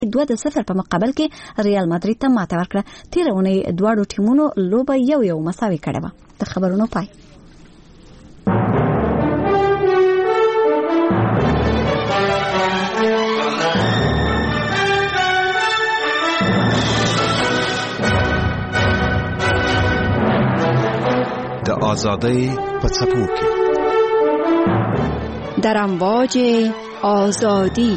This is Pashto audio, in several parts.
2-0 په مقابل کې ریال مادرید ته ماته ورکړه. تیر اونۍ دواړو ټیمونو لوبه یو مساوي کړې وه. د خبرونو پای. د آزادۍ په څپو کې در امواج آزادی.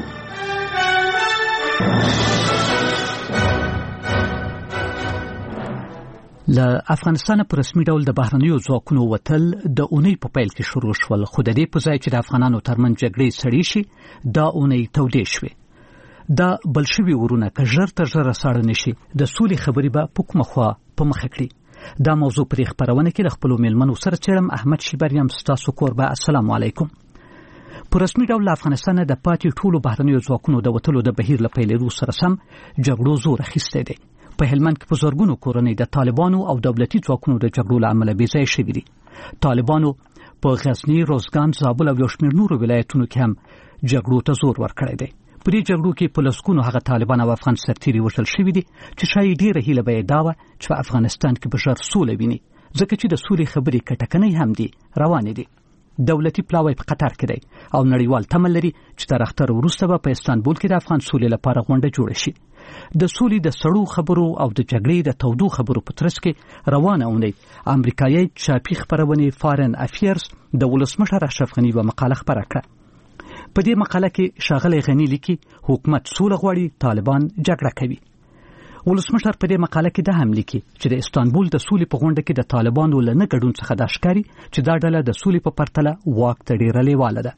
له افغانستان پر رسمي ډول د بهرنیو ځواکونو وتل د اونۍ په پیل کې شروع شول، خو د دې په ځای چې د افغانانو ترمنځ جګړې سړې شي دا اونۍ تودې شوې. دا بلشوي ورونه که ژر تر ژره ساړه نشي د سولې خبرې به په کومه خوا په مخه کړي. دا موضوع پر خبرونه کې د خپل میلمنو سره چیرم احمد شیبریم ستاسو کوربه. السلام علیکم. په رسمي ډول افغانستان د پاتې ټولو بهرنیو ځواکونو د وتلو د بهیر له پیلېدو سره سم جګړو زور اخیستی دی. په هلمند کې په زرګونو کورنۍ د طالبانو او دولتي ځواکونو د جګړو له امله بې ځایه شوي دي. طالبانو په غزني، روزګان، زابل او یو شمېر نورو ولایتونو کې هم جګړو ته زور ورکړی دی. په دې جګړو کې په لسګونو هغه طالبان او افغان سرتیري وژل شوي دي چې شاید ډېره هیله به یې دا وه چې په افغانستان کې به ژر سوله ویني، ځکه چې د سولې خبرې کټکنۍ هم دي روانې دي. دولتي پلاوی په قطر کې دی او نړیوال تمه لري چې تر اختر وروسته به په استانبول کې د افغان سولې لپاره غونډه جوړه شي. د سولې د سړو خبرو او د جګړې د تودو خبرو په ترڅ کې روانه اونۍ امریکایي چاپي خبرونه فارن افیرز د ولسمشر اشرف غني په مقاله خبره کړه. په دې مقاله کې ښاغلی غني لیکي حکومت سوله غواړي، طالبان جګړه کوي. ولسمشر په دې مقاله کې دا هم لیکي چې د استانبول د سولې په غونډه کې د طالبانو له نه ګډون څخه دا ښکاري چې دا ډله د سولې په پرتله واک ته ډېره لیواله ده.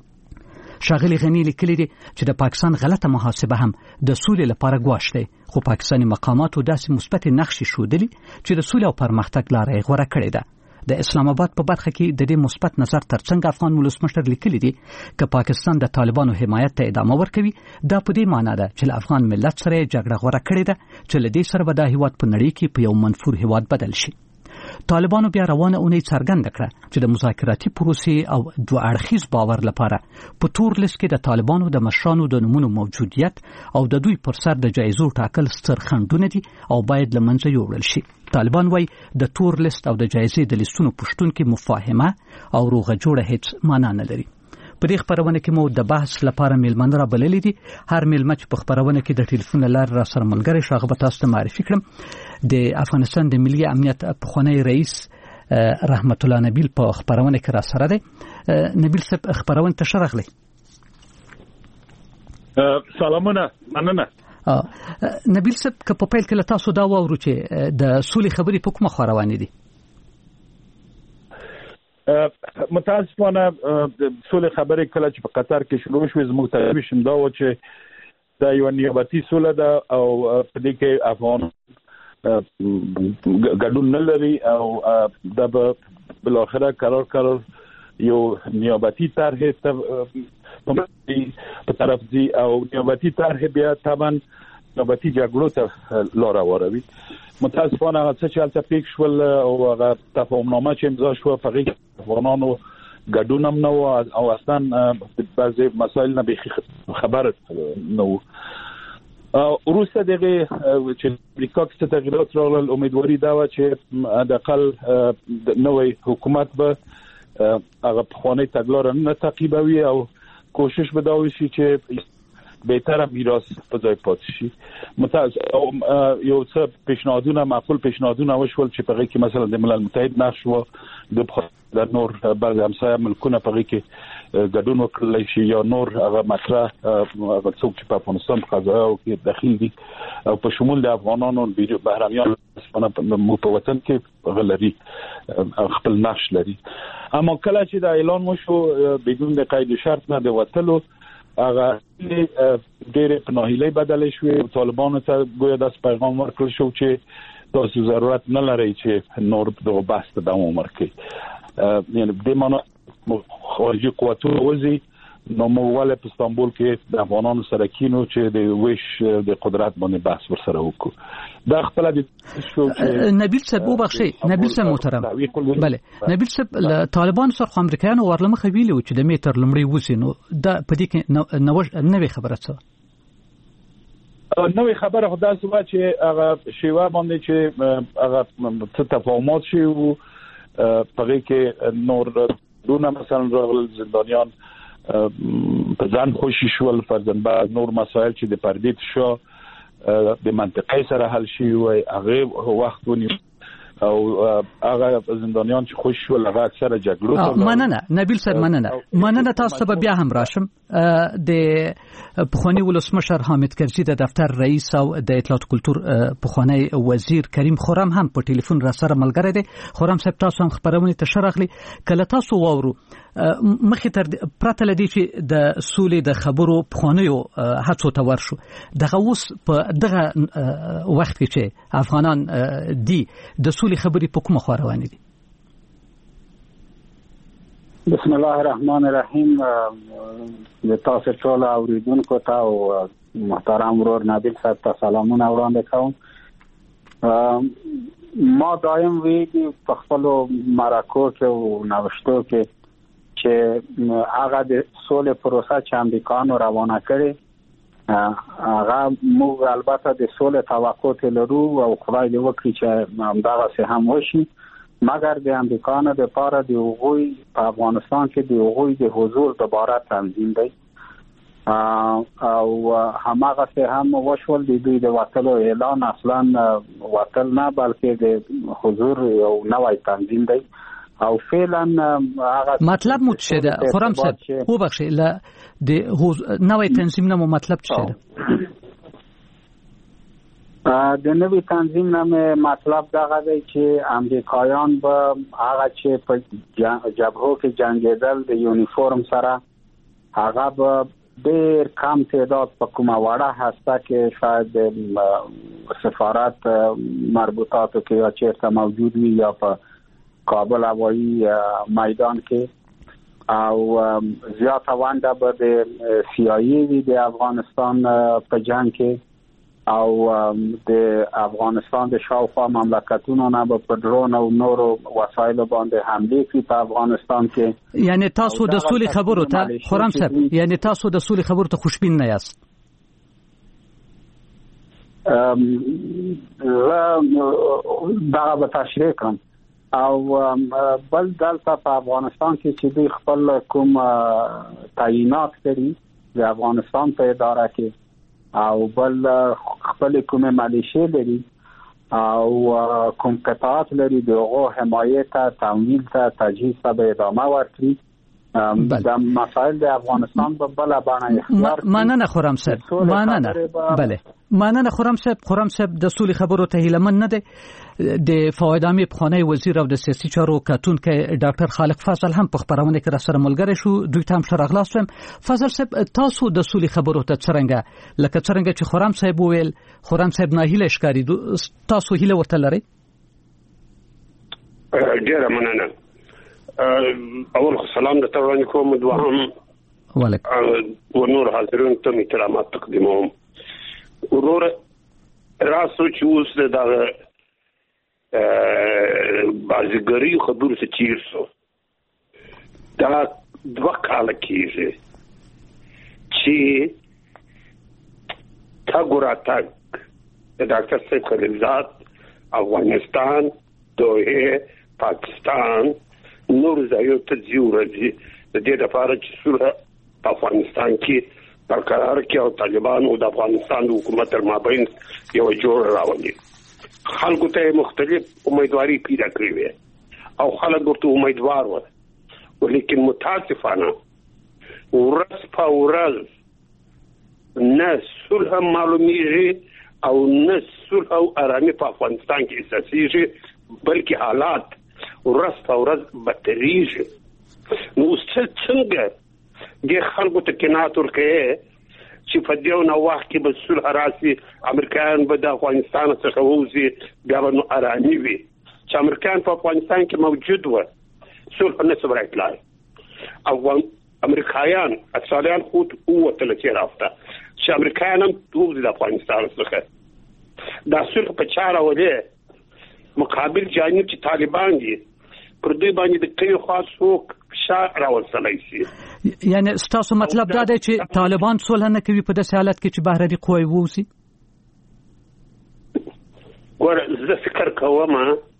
ښاغلی غني لیکلي دي چې د پاکستان غلطه محاسبه هم د سولې لپاره ګواښ دی، خو پاکستاني مقاماتو داسې مثبت نقشې ښودلي چې د سولې او پرمختګ لاره یې غوره کړې ده. د اسلام آباد په برخه کې د دې مثبت نظر ترڅنګ افغان ولسمشر لیکلي دي چې پاکستان د طالبانو حمایت ته ادامه ورکوي. دا په دې معنی ده چې افغان ملت سره جګړه غوره کړې ده چې له دې سره به دا هیواد په نړۍ کې په یو منفور هیواد بدل شي. طالبانو بیا روانه اونۍ څرګنده کړه چې د مذاکراتي پروسې او دوه اړخیز باور لپاره په تور لیست کې د طالبانو د مشرانو د نومونو موجودیت او د دوی پر سر د جایزو ټاکل ستر خنډونه دي او باید له منځه یوړل شي. طالبان وایي د تور لیست او د جایزې د لیستونو پښتون کې مفاهمه او روغه جوړه هیڅ معنا نه لري. په دې خبرونه کې مو د بحث لپاره میلمانه را بللي دي. هر میلمه چې په خبرونه کې د ټلیفون لارې را سره ملګری شو هغه به تاسو ته معرفي کړم. د افغانستان د ملي امنیت پخوانی رئیس رحمت الله نبیل په خبرونه کې را سره دی. نبیل صاحب خبرونه ته شرغلی. سلامونه، مننه. نبیل صاحب که په پیل کې له تاسو دا واورو چې د سولې خبرې په کومه خوا روانې دي؟ متاسفانه د سولې خبرې کله چې په قطر کې شروع شوې زموږ تجربه دا و چې دا یو نیابتي سوله ده او په دې کې افغان ګډون نه لري او دا به بل اخره قرار یو نیابتي طرح په طرف دی او نیابتي طرح بیا طبعا نیابتي جګړو ته لار هواروي. متاسفانه هغه څه چې هلته پیښ شول او هغه تفاهمنامه چې امضا شوه په هغې کې افغانانو ګډون هم نه و او اصلا بعضې مسایل نه بیخي خبر نه و. وروسته دغه چې امریکا کې څه تغییرات راغلل، امیدواري دا وه چې حداقل نوی حکومت به هغه پخوانۍ تګلاره نه تعقیبوي او کوشش به دا وشي چې بهتره میراث په ځای پاتې شي. یو څه پیشنهادونه معقول پیشنهادونه وشول چې په هغې کې مثلا د ملل متحد نقش و د نور بعض همسایه ملکونه په هغې کې ګډون وکړلی شي یا نور هغه مطرح هغه څوک چې په افغانستان په قضایاو کې دخیل دي او په شمول د افغانانو بهرمیان مو په وطن کې هغه لري خپل نقش لري. اما کله چې دا اعلان وشو بدون د قید شرط نه د وتلو هغه ډېرې په ناهیلۍ بدلې شوې. طالبانو ته ګویا داسې پیغام ورکړل شو چې تاسو ضرورت نه لرئ چې نور دغه بحث ته دوام ورکړئ. یعنې په دې معنی خارجي قوتونه وځي نو موږ ولې په استانبول کې د افغانانو سره کینو چې د ویش د قدرت باندې بحث ورسره وکړو. دا خپل د نبیل صاحب وبخښئ، نبیل صاحب محترم، بله نبیل صاحب له طالبانو سره امریکایانو ورلمخه ویلي و چې د میتر لمړی وځي، نو دا په دې کې نوې خبره څه؟ نوې خبره خو داسې وه چې هغه شیوه باندې چې هغه څه تفاهمات شوي وو په هغې کې نور دونه مثلا راغلل زندانیان په ځان خوشي شول فرضاً بعض نور مسایل چې د پردې شا د منطقې سره حل شوي وای هغه وخت ونیو او هغه زندانیان چې خوش شول هغه اکثره جګړو ته مننه نبیل صاحب مننه تاسو به بیا هم راشم د پخوانی ولسمشر حامد کرزي د دفتر رئیس او د اطلاعات کلتور پخوانی وزیر کریم خرم هم په ټلیفون را سره ملګری دی. خرم صاحب تاسو هم خبرونه ته شرغلی کله تاسو واورو مخې تر پرته لدی چې د سولې د خبرو پخوانیو هڅو ته ورشو دغه اوس په دغه وخت کې چې افغانان دي د سولې خبرې په کومه خوا روانې دي؟ بسم الله الرحمن الرحیم. د تاسو ټول اوریدونکو ته او محترم ورور نبیل صاحب ته سلامونه وړاندې کوم. ما دایم ویلي په خپل مرکو کې او نوښتو کې چې هغه د سولې پروسه چې امریکایانو روانه کړې هغه موږ البته د سولې توقع لرو او خدای دې وکړي چې همدغسې هم وشي، مګر د امریکایانو لپاره د هغوی په افغانستان کې د هغوی د حضور دوباره تنظیم دی او هماغسې هم وشول د دوی د وتلو اعلان اصلا وتل نه بلکې د حضور یو نوی تنظیم دی او فعلا هغه مطلب مو څه ده خرم صاحب وبخښئ ل د نوې تنظیم نه مطلب څه ده؟ د نوې تنظیم نه مطلب دغه دی چې امریکایان به هغه چې په جبهو کې جنگیدل د یونیفورم سره هغه به ډېر کم تعداد په کومه وړه هسته کې شاید د سفارت مربوطاتو کې یا چیرته موجود وي یا په کابل هوایی میدان کې او زیاته ونډه به د CIA وي د افغانستان په جنگ کې او د افغانستان د شاوخوا مملکتونو نه به په ډرون او نورو وسایلو باندې حمله کوي په افغانستان کې. یعنی تاسو د سولې خبرو ته خرم صاحب یعنی تاسو د سولې خبرو ته خوشبین نه یاست؟ دا به تشریح کوم او بل دلته په افغانستان کې چې دوی خپل کوم تعیینات لري د افغانستان په اداره کې او بل خپل کوم مالیشه لري او کوم قطعات لري دغه حمایت ته تمویل ته تجهیز ته به ادامه ورکړي. د مسائل د افغانستان په بل باندې اختیار مننه خرم صاحب مننه بله مننه خرم صاحب د سولې خبرو ته هیلمن نه دی. د فواید عامه پخوانی وزیر او د سیاسي چارو کتونکو ډاکټر خالق فضل هم په خبرونه کې را سره ملګری شو. دوی ته هم شرغلاس شوم. فضل صاحب تاسو د سولې خبرو ته څنګه چې خرم صاحب ویل خرم صاحب نه هیله ښکاری تاسو هیله ورته لرئ؟ ډیره مننه. اول سلام د تورن کوم دوهم وعلیکم ونور حاضرین ته احترامات تقدیموم. ورور راسو چې اوس دغه بازیګری خبرو څه چیر سو دا 2 کال کېږي چې تا ګورا تک د ډاکټر صاحب خلیلزاد افغانستان دوه پاکستان نور ځایو ته ځي د دې لپاره چې سوره په افغانستان کې برقرار کې او طالبان او د افغانستان د حکومت تر مابین یو جوړ راولي. خلکو ته مختلف امیدواری پیدا کړې وي او خلک ورته امیدوار وو ولیکن متاسفانه ورځ په ورځ نه صلح معلومیږي او نه صلح او آرامي په افغانستان کې اساسيږي بلکې حالات ورځ په ورځ بدتريږي. نو څنګه د خلکو ته قناعت ورکړي چې په دې نو وخت کې به صلح راسي امریکایان به د افغانستان څخه ووزي بیا به آرامي وي چې امریکایان په افغانستان کې موجود و صلح نه سره اطلاع او امریکایان اصليان خود ووتل چې رافته چې امریکایان هم ووزي د افغانستان څخه دا صلح په چاره ولې مقابل جانب چې طالبان دي پر دوی باندې د کوي خاصو فشار راوستلای شي. یعنی ستاسو مطلب دا دی چې طالبان صلح نه کوي په داسې حالت کې چې بهرني قوی ووسی؟ ګور زه فکر کوم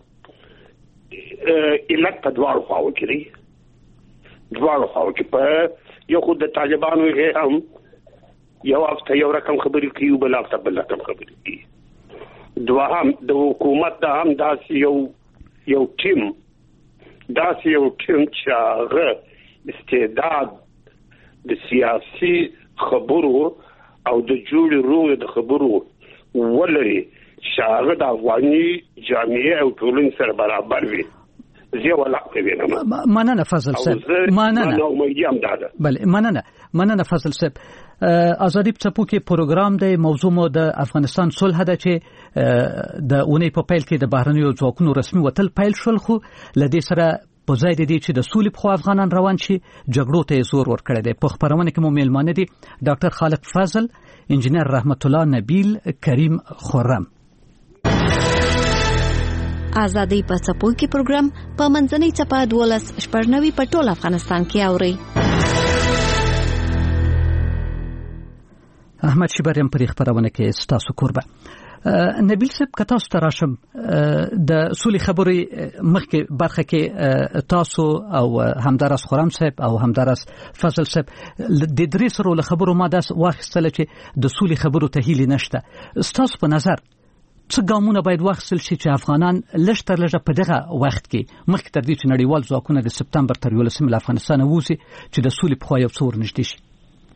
علت په دواړو خواو کې دی. دواړو خواو کې په یو خو د طالبانو هم یو هفته یو رقم خبرې کوي بل هفته بل رقم خبرې کوي. دوهم د حکومت د هم داسې یو ټیم چې هغه استعداد د سیاسي خبرو او د جوړې روغې د خبرو ولري چې هغه د افغاني جامعې او ټولنې سره برابر وي. زه ولا کوي نه مننه فضل صاحب مننه فضل صاحب. آزادی په څپو کې پروګرام د موضوع مو د افغانستان صلح ده چې د اونۍ په پیل کې د بهرنیو ځواکونو رسمي وتل پیل شول، خو لدې سره په ځای د دې چې د سولې په خوا افغانان روان شي جګړو ته زور ورکړی دی. په خبرونه کې مو میلمانه دي ډاکټر خالق فضل، انجینر رحمت الله نبیل، کریم خرم. آزادی په څپو کې پروګرام په منځنۍ څپه 12 په ټول افغانستان کې اوري. احمد شبریم پر خبرونه کې ستاسو قربان. نبیل صاحب کتا ستراشم د سولې خبرې مخکې برخه کې تاسو او همدارس خرم صاحب او همدارس فضل صاحب د درې سره له خبرو ما داس واخیستل چې د سولې خبرو ته هیله نشته. ستاسو په نظر څه ګامونه باید واخیستل شي چې افغانان لږ تر لږه په دغه وخت کې مخکې تر دې چې نړیوال ځواکونه د سپتمبر تر 11 له افغانستان ووځي چې د سولې په خوا یو څو ورنږدې شي؟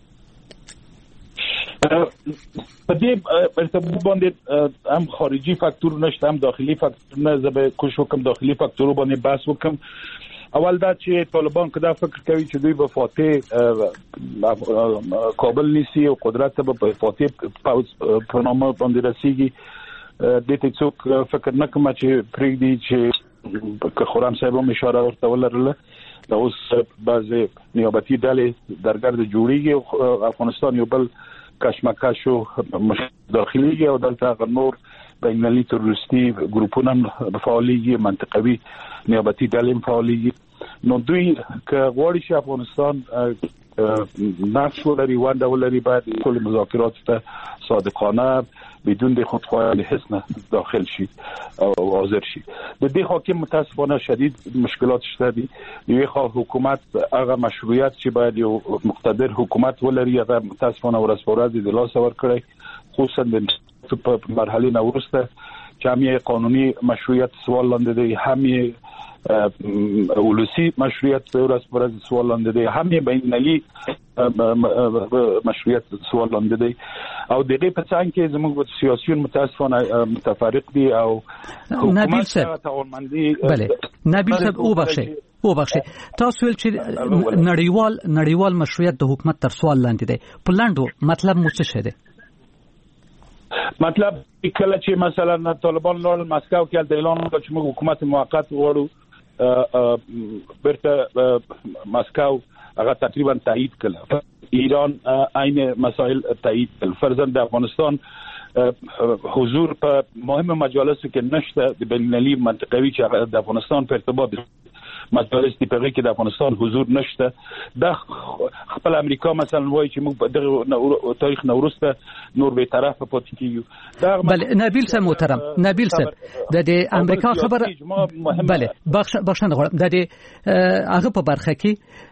په دې ارتباط باندې هم خارجي فاکتور نشته هم داخلي فاکتور نه. زه به کوشش وکم داخلي فاکتور باندې بحث وکم. اول دا چې طالبان کدا فکر کوي چې دوی به فاتح کابل نیسي او قدرت به په فاتح په نامه باندې رسیږي. د دې څوک فکر نه کوم چې پریږدي چې خرم صاحب هم اشاره ورته ولرله اوس بعضې نیابتي ډلې درګرد جوړیږي او افغانستان یو بل کشمکش او داخلي او دلته نور بینالمللي تروریستي ګروپونه فعاليږي، منطقوي نیابتي ډلې فعاليږي. نو دوی که غواړي چې افغانستان نقش ولري ونډه ولري باید ټول مذاکرات ته صادقانه بدون د خودخواهی حسن داخل شي او حاضر شي. د دې حاکم متاسفانه شدید مشکلات شته دي. یو حکومت هغه مشروعیت چې باید یو مقتدر حکومت ولري هغه متاسفانه ورسپارل دي لاس ور کړی، خصوصا د مرحله نو وروسته چې هم قانوني مشروعیت سوال لاندې دی، هم ولسی مشروعیت ورسپارل سوال لاندې دی، هم بینالمللي مشروعیت سوال لاندې دی. او دغه په څنګه کې زموږ سیاسيون متاسفانه متفرق دي او نبیل صاحب بله نبیل صاحب او بخښه تاسو ول چې نړیوال مشروعیت د حکومت تر سوال لاندې دی. پلاندو مطلب مو څه شه دی؟ مطلب کله چې مثلا طالبان لول مسکو کې د اعلان وکړ چې موږ حکومت موقت وړو برته مسکو هغه تقریبا تایید کړه. ایران عین مسائل تایید کړل. فرضاً د افغانستان حضور په مهمه مجالسو کې نشته. د بینالمللي منطقوي چې د افغانستان په ارتباط مجالس دی په کې د افغانستان حضور نشته. د خپل امریکا مثلا وایي چې موږ په دغه تاریخ نورسته نور به طرف پاتې کیږو. بله نبیل صاحب محترم، نبیل صاحب د امریکا خبره بله بخښنه غواړم د هغه په برخه کې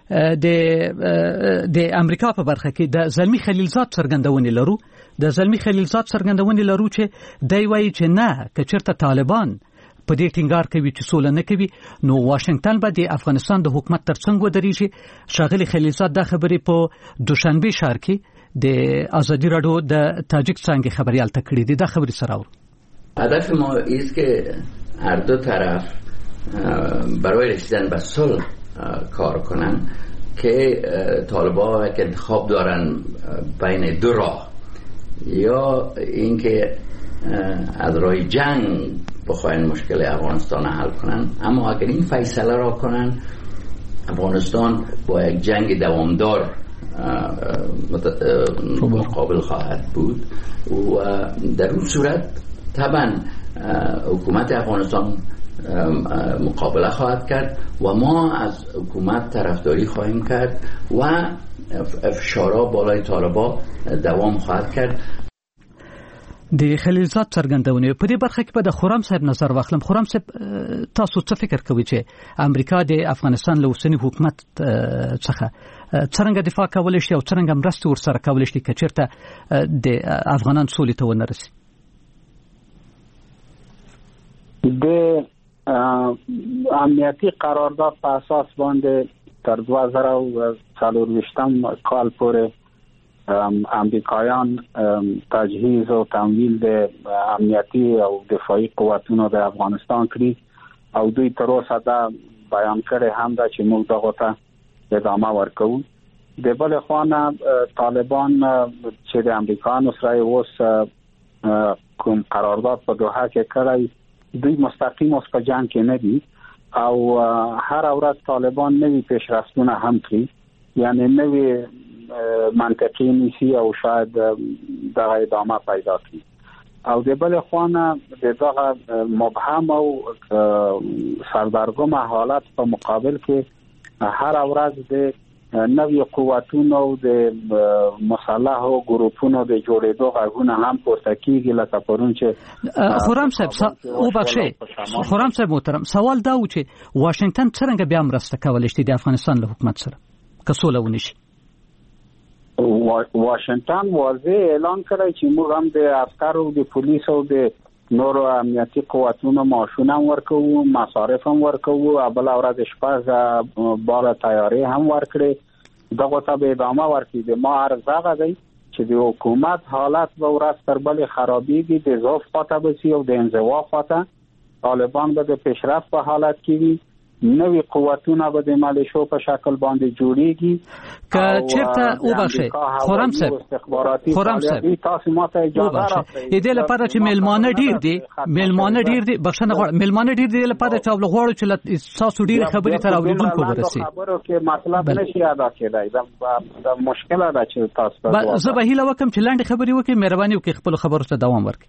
د امریکا په برخه کې د زلمی خلیلزاد څرګندونې لرو. د زلمی خلیلزاد څرګندونې لرو چې دی وایي چې نه کچرته طالبان په دې ټینګار کوي چې سوله نه کوي نو واشنگټن به د افغانستان د حکومت ترڅنګ ودرېږي. ښاغلي خلیلزاد دا خبرې په دوشنبه ښار کې د آزادی رادیو د تاجیک څنګه خبريال تکړه دي. دا خبرې سره ور هدف ما است که هر دو طرف برای رسیدن به صلح کار کنن که طالبان که انتخاب دارن بین دو راه، یا اینکه از راه جنگ بخواین مشکل افغانستان حل کنن. اما اگر این فیصله را کنن افغانستان با یک جنگ دوامدار مقابل خواهد بود و در اون صورت طبعا حکومت افغانستان مقابله خواهد کرد و ما از حکومت طرفداری خواهیم کرد و فشارها بالای طالبان دوام خواهد کرد. د خلیلزاد څرګندونه په دې برخه کې په د خرم صاحب نظر واخلم. خرم صاحب تاسو څه فکر کوئ چې امریکا د افغانستان له اوسنی حکومت څخه څنګه دفاع کولای شي او څنګه مرسته ورسره کولای شي چې چیرته د افغانان سولې ته ونه رسي؟ د امنیتي قرارداد په اساس باندې تر 2024 کال پورې امریکایان تجهیز او تمویل د امنیتي او دفاعي قوتونو د افغانستان کړی او دوی تر اوسه دا بیان کړی هم دا چې موږ دغه ته ادامه ورکوو. د بل خوانه طالبان چې د امریکایانو سره اوس کوم قرارداد په دوحه کې کړی دوی مستقیم اوس په جنگ کې نه دي او هر ورځ طالبان نوي پیشرفتونه هم کوي، یعنی نوي منطقي نیسی او شاید دغه ادامه پیدا کړي. او د بل خوانه دغه مبهم او سردرگم حالت په مقابل کې هر ورځ د نوي قوتونو د مسلح او ګروپونو د جوړېدو غږونه هم پورته کیږي. لکه پرون چې خرم صاحب او بخښي خرم صاحب محترم، سوال دا و چې واشنگټن څنګه بیا مرسته کولای شي د افغانستان له حکومت سره که سوله ونشي؟ واشنگټن واضح اعلان کړی چې موږ هم د عسکرو د پولیسو د نورو امنیتي قوتونو معاشونه ورکوو، مصارف هم ورکوو، بل ورځ شپږ بار تیاری هم ورکړي. دغه ته به ادامه ورکړي. ما عرض هغه دی چې د حکومت حالت به ورځ تر بلې خرابېږي، د ضعف خواته به او د انزوا خواته طالبان به د پیشرفت په حالت کې وي، نوی قوتونه به د مالیشو په شکل باندې جوړیږي. که چیرته او بخښي خرم صاحب تاسو ماته اجازه راکړئ دې لپاره چې میلمانه ډیر دي بخښنه غواړم، میلمانه ډیر دي لپاره چې غواړو چې تاسو ډیر خبرې تر اوریدونکو ورسي. خبرو کې مطلب نشي ادا کېدای، دا مشکله ده چې تاسو زه به هیله وکم چې لاندې خبرې وکړئ، مهرباني وکړئ خپل خبرو ته دوام ورکړئ.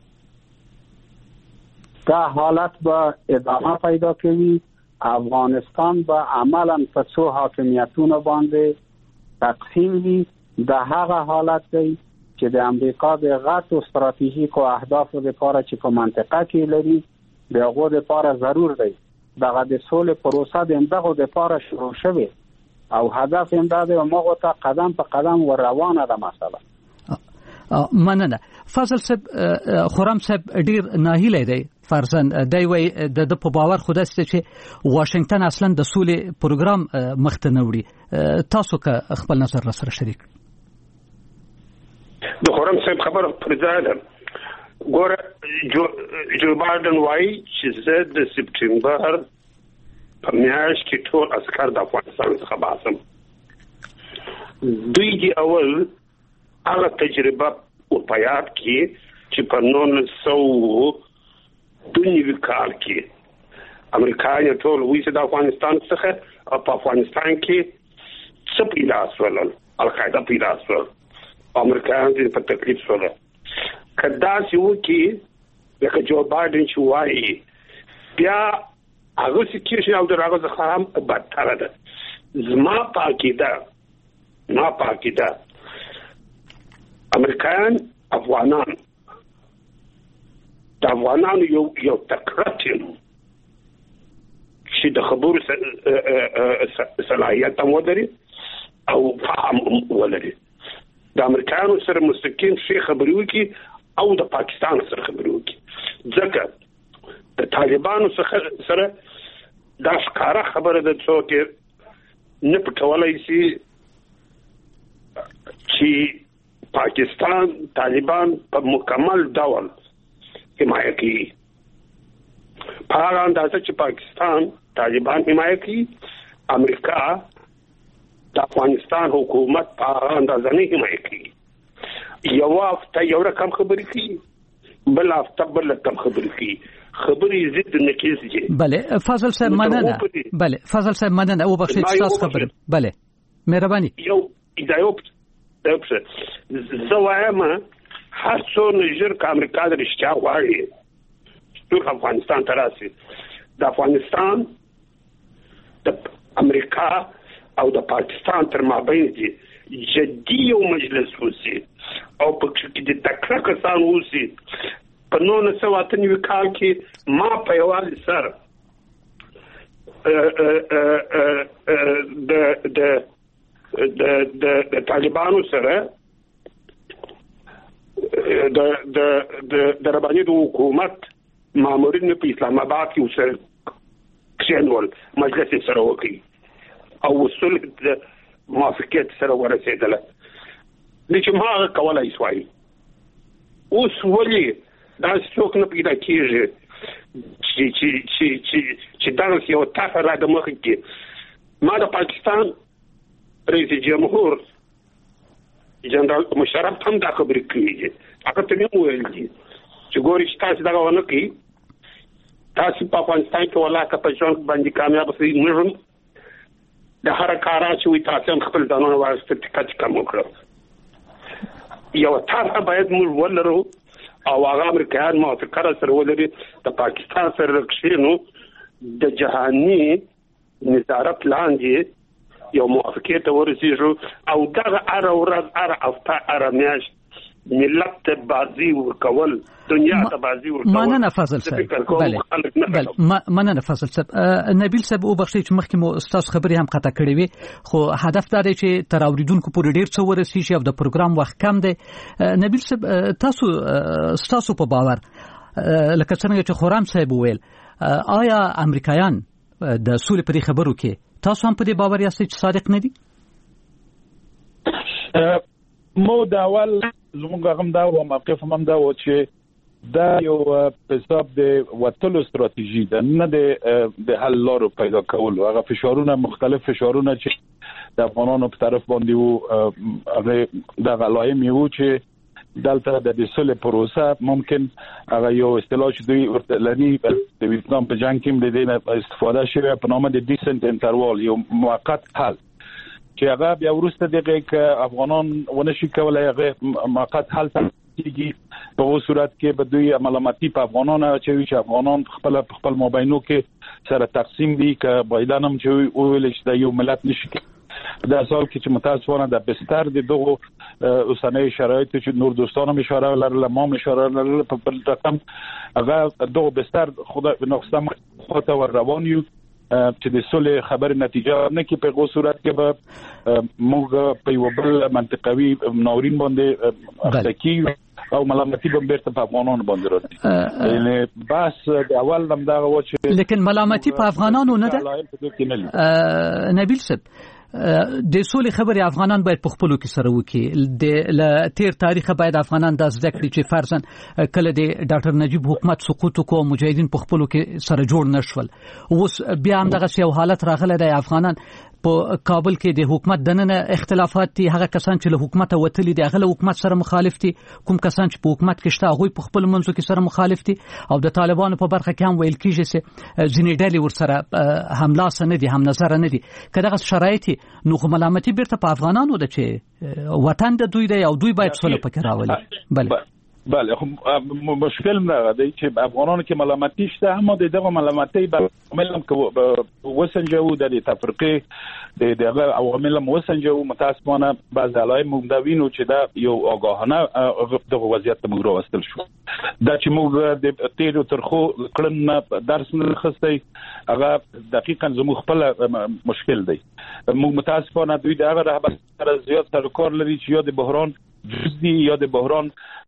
دا حالت به ادامه پیدا کوي. افغانستان به عملاً په څو حاکمیتونو باندې تقسیم وي. د هغه حالت دی چې د امریکا د غټو استراتیژیکو اهدافو لپاره چې په منطقه کې لري د هغو لپاره ضرور دی دغه د سولې پروسه د همدغو لپاره شروع شوې او هدف هم دا دی موږ ته قدم په قدم ور روانه ده. مثلا مننه فضل صاحب. خرم صاحب ډیر ناهیلی دی فرضاً دی وای د په باور خو داسې چې واشنگټن اصلا د سولې پروګرام مخته نه وړي. تاسو که خپل نظر را سره شریک؟ د خرم صاحب خبره پر ځای ده. ګوره جو بایدن وایي چې زه د سپټمبر په میاشت کې ټول عسکر د افغانستان څخه باسم. دوی دی اول هغه تجربه په یاد کې چې په 1992 کال کې امریکایان ټول وایي د افغانستان څخه او په افغانستان کې څه پیدا شول، القاعده پیدا شول، امریکایان دې په تکلیف شول. کدا چې وکی لکه جو بایدن چې وایي بیا هغه سکیشن او دغه ځخام بدتر ده. زما پاکیده امریکایان افغانان د افغانانو یو تکراتین چې د خبرو صلاحیت هم ولري او فهم ولري. د امریکایانو سره مستقیم شي خبرې وکړي او د پاکستان سره خبرې وکړي. ځکه د طالبانو سره دا ښکاره خبره ده څوک نه پټولی شي چې پاکستان طالبان په مکمل ډول حمایت کوي. په هغه اندازه چې پاکستان طالبان حمایت کوي، امریکا د افغانستان حکومت په هغه اندازه نه حمایت کوي. یو هفته یو رقم خبرې کوي، بل هفته بل رقم خبرې کوي. خبرې ضد نه کیږي. بله فضل صاحب مننه. بله فضل صاحب مننه. او بخښئ تاسو خبرې. بله مهرباني. زه وایم هر څو نجر که امریکا د رښتیا غواړي ټول افغانستان ته راسي، د افغانستان د امریکا او د پاکستان تر مابین دي جدي یو مجلس وسی او په کې د تکړه کسان اوسي په 1998 کال کې ما په یوال سره د طالبانو سره د رباني د حکومت مامورین په اسلام آباد کې سره کښېنول مجلس سره وکړي او وصول د موافقت سره ورسېدل چې ما کولای شوای اوس ولې دا څوک نه پیدا کېږي چې دا یو تاسو را د مخ کې ما د پاکستان رئیس جمهور جنرال مشرف هم دا خبرې کړې دي هغه ته مې وویل دي چې ګوري چې تاسو دا ونه کوي تاسو په افغانستان کې ولا که په ژوند باندې کامیاب شئ نشم د هر کارا چې وي تاسو خپل ځانونه واسطه ټکټ کم وکړو یو تاسو باید موږ ولرو او هغه امریکایان موافقه سره ولري د پاکستان سره کښینو د جهاني نظارت لاندې یو موافقه ته ورسېږو او دا هر ورځ هر هفته هر میاشت ملت ته بازی ورکول دنیا ته بازی ورکول مننه فضل صاحب بله مننه فضل صاحب نبیل صاحب او بخښي چې مخکې مو استاد خبري هم قطع کړې وي خو هدف دا دی چې تر اوریدونکو پورې ډیر څه ورسیږي او د پروګرام وخت کم دی نبیل صاحب تاسو په باور لکه څنګه چې خورم صاحب وویل آیا امریکایان د سولې پر خبرو کې تاسو هم په دې باور یاست چې صادق نه دي مو دا اول زموږ هم دا و موقف هم دا و چې دا یو په حساب د وټلو ستراتیژي ده نه د حل لارو پیدا کول هغه فشارونه مختلف فشارونه چې د افغانانو په طرف باندې وو هغه د غلایم یو چې دلته د سولې پروسه ممکن هغه یو اصطلاح چې دوی ورته لنی د ویتنام په جنگ کې د دې استفاده شوی په نامه د ډیسنت انټروال یو موقت حل چې هغه بیا ورسته دغه ک افغانان ونشي کولای هغه موقت حل کیږي په صورت کې به دوی ملامتي په افغانانو چې افغانان خپل مابینو کې سره تقسیم دي ک بایدانم چې ویل چې د یو ملت نشي دا سوال چې متاسفانه د بستر د دغه اوسنۍ شرایط چې نور دوستانو اشاره لرله ما اشاره لرله په بل رقم هغه دغه بستر خدای نقصان خاطر ور روان یو چې د سولې خبر نتیجه نه کې په غو صورت کې به موږ په یو بل منطقوي ناورین باندې اخلاقي او ملامتي به بیرته په افغانانو باندې راځي یعنی بس د اول هم دا و چې لیکن ملامتي په افغانانو نه ده نبیل صاحب د سولې خبرې افغانان باید په خپلو کې سره وکړي د تیر تاریخ باید افغانان د ذکر چې فرضاً کله د ډاکټر نجیب حکومت سقوط وکړو مجاهدین په خپلو کې سره جوړ نشول اوس بیا هم دغه یو حالت راغلی دی افغانان په کابل کې د حکومت دننه اختلافات دي هغه کسان چې له حکومت وتلي دي هغه له حکومت سره مخالف دي کوم کسان چې په حکومت کې شته هغه په خپل منځو کې سره مخالف دي او د طالبانو په برخه کې هم ویل کیږي چې ځینې ډلې ورسره هملاس نه دي هم نظر نه دي کله شرایط نو ملامتي بیرته په افغانانو ده چې وطن د دوی دی او دوی باید سولې پکې راولي بله مشکل نه دی چې افغانانو کې ملامتي شته اما دغه ملامتي عوامل هم وسنجو د تفریقې دغه عوامل هم وسنجو متاسفانه بعض علایق موږ چې دا یو آگاهانه دغه وضعیت موږ راوستل شو دا چې موږ د تیر ترخو کړن درس نه خسته هغه دقیقاً زموږ خپل مشکل دی موږ متاسفانه دوی دغه رهبر زیات سره کار لري چې یا د بحران جزئی یا د بحران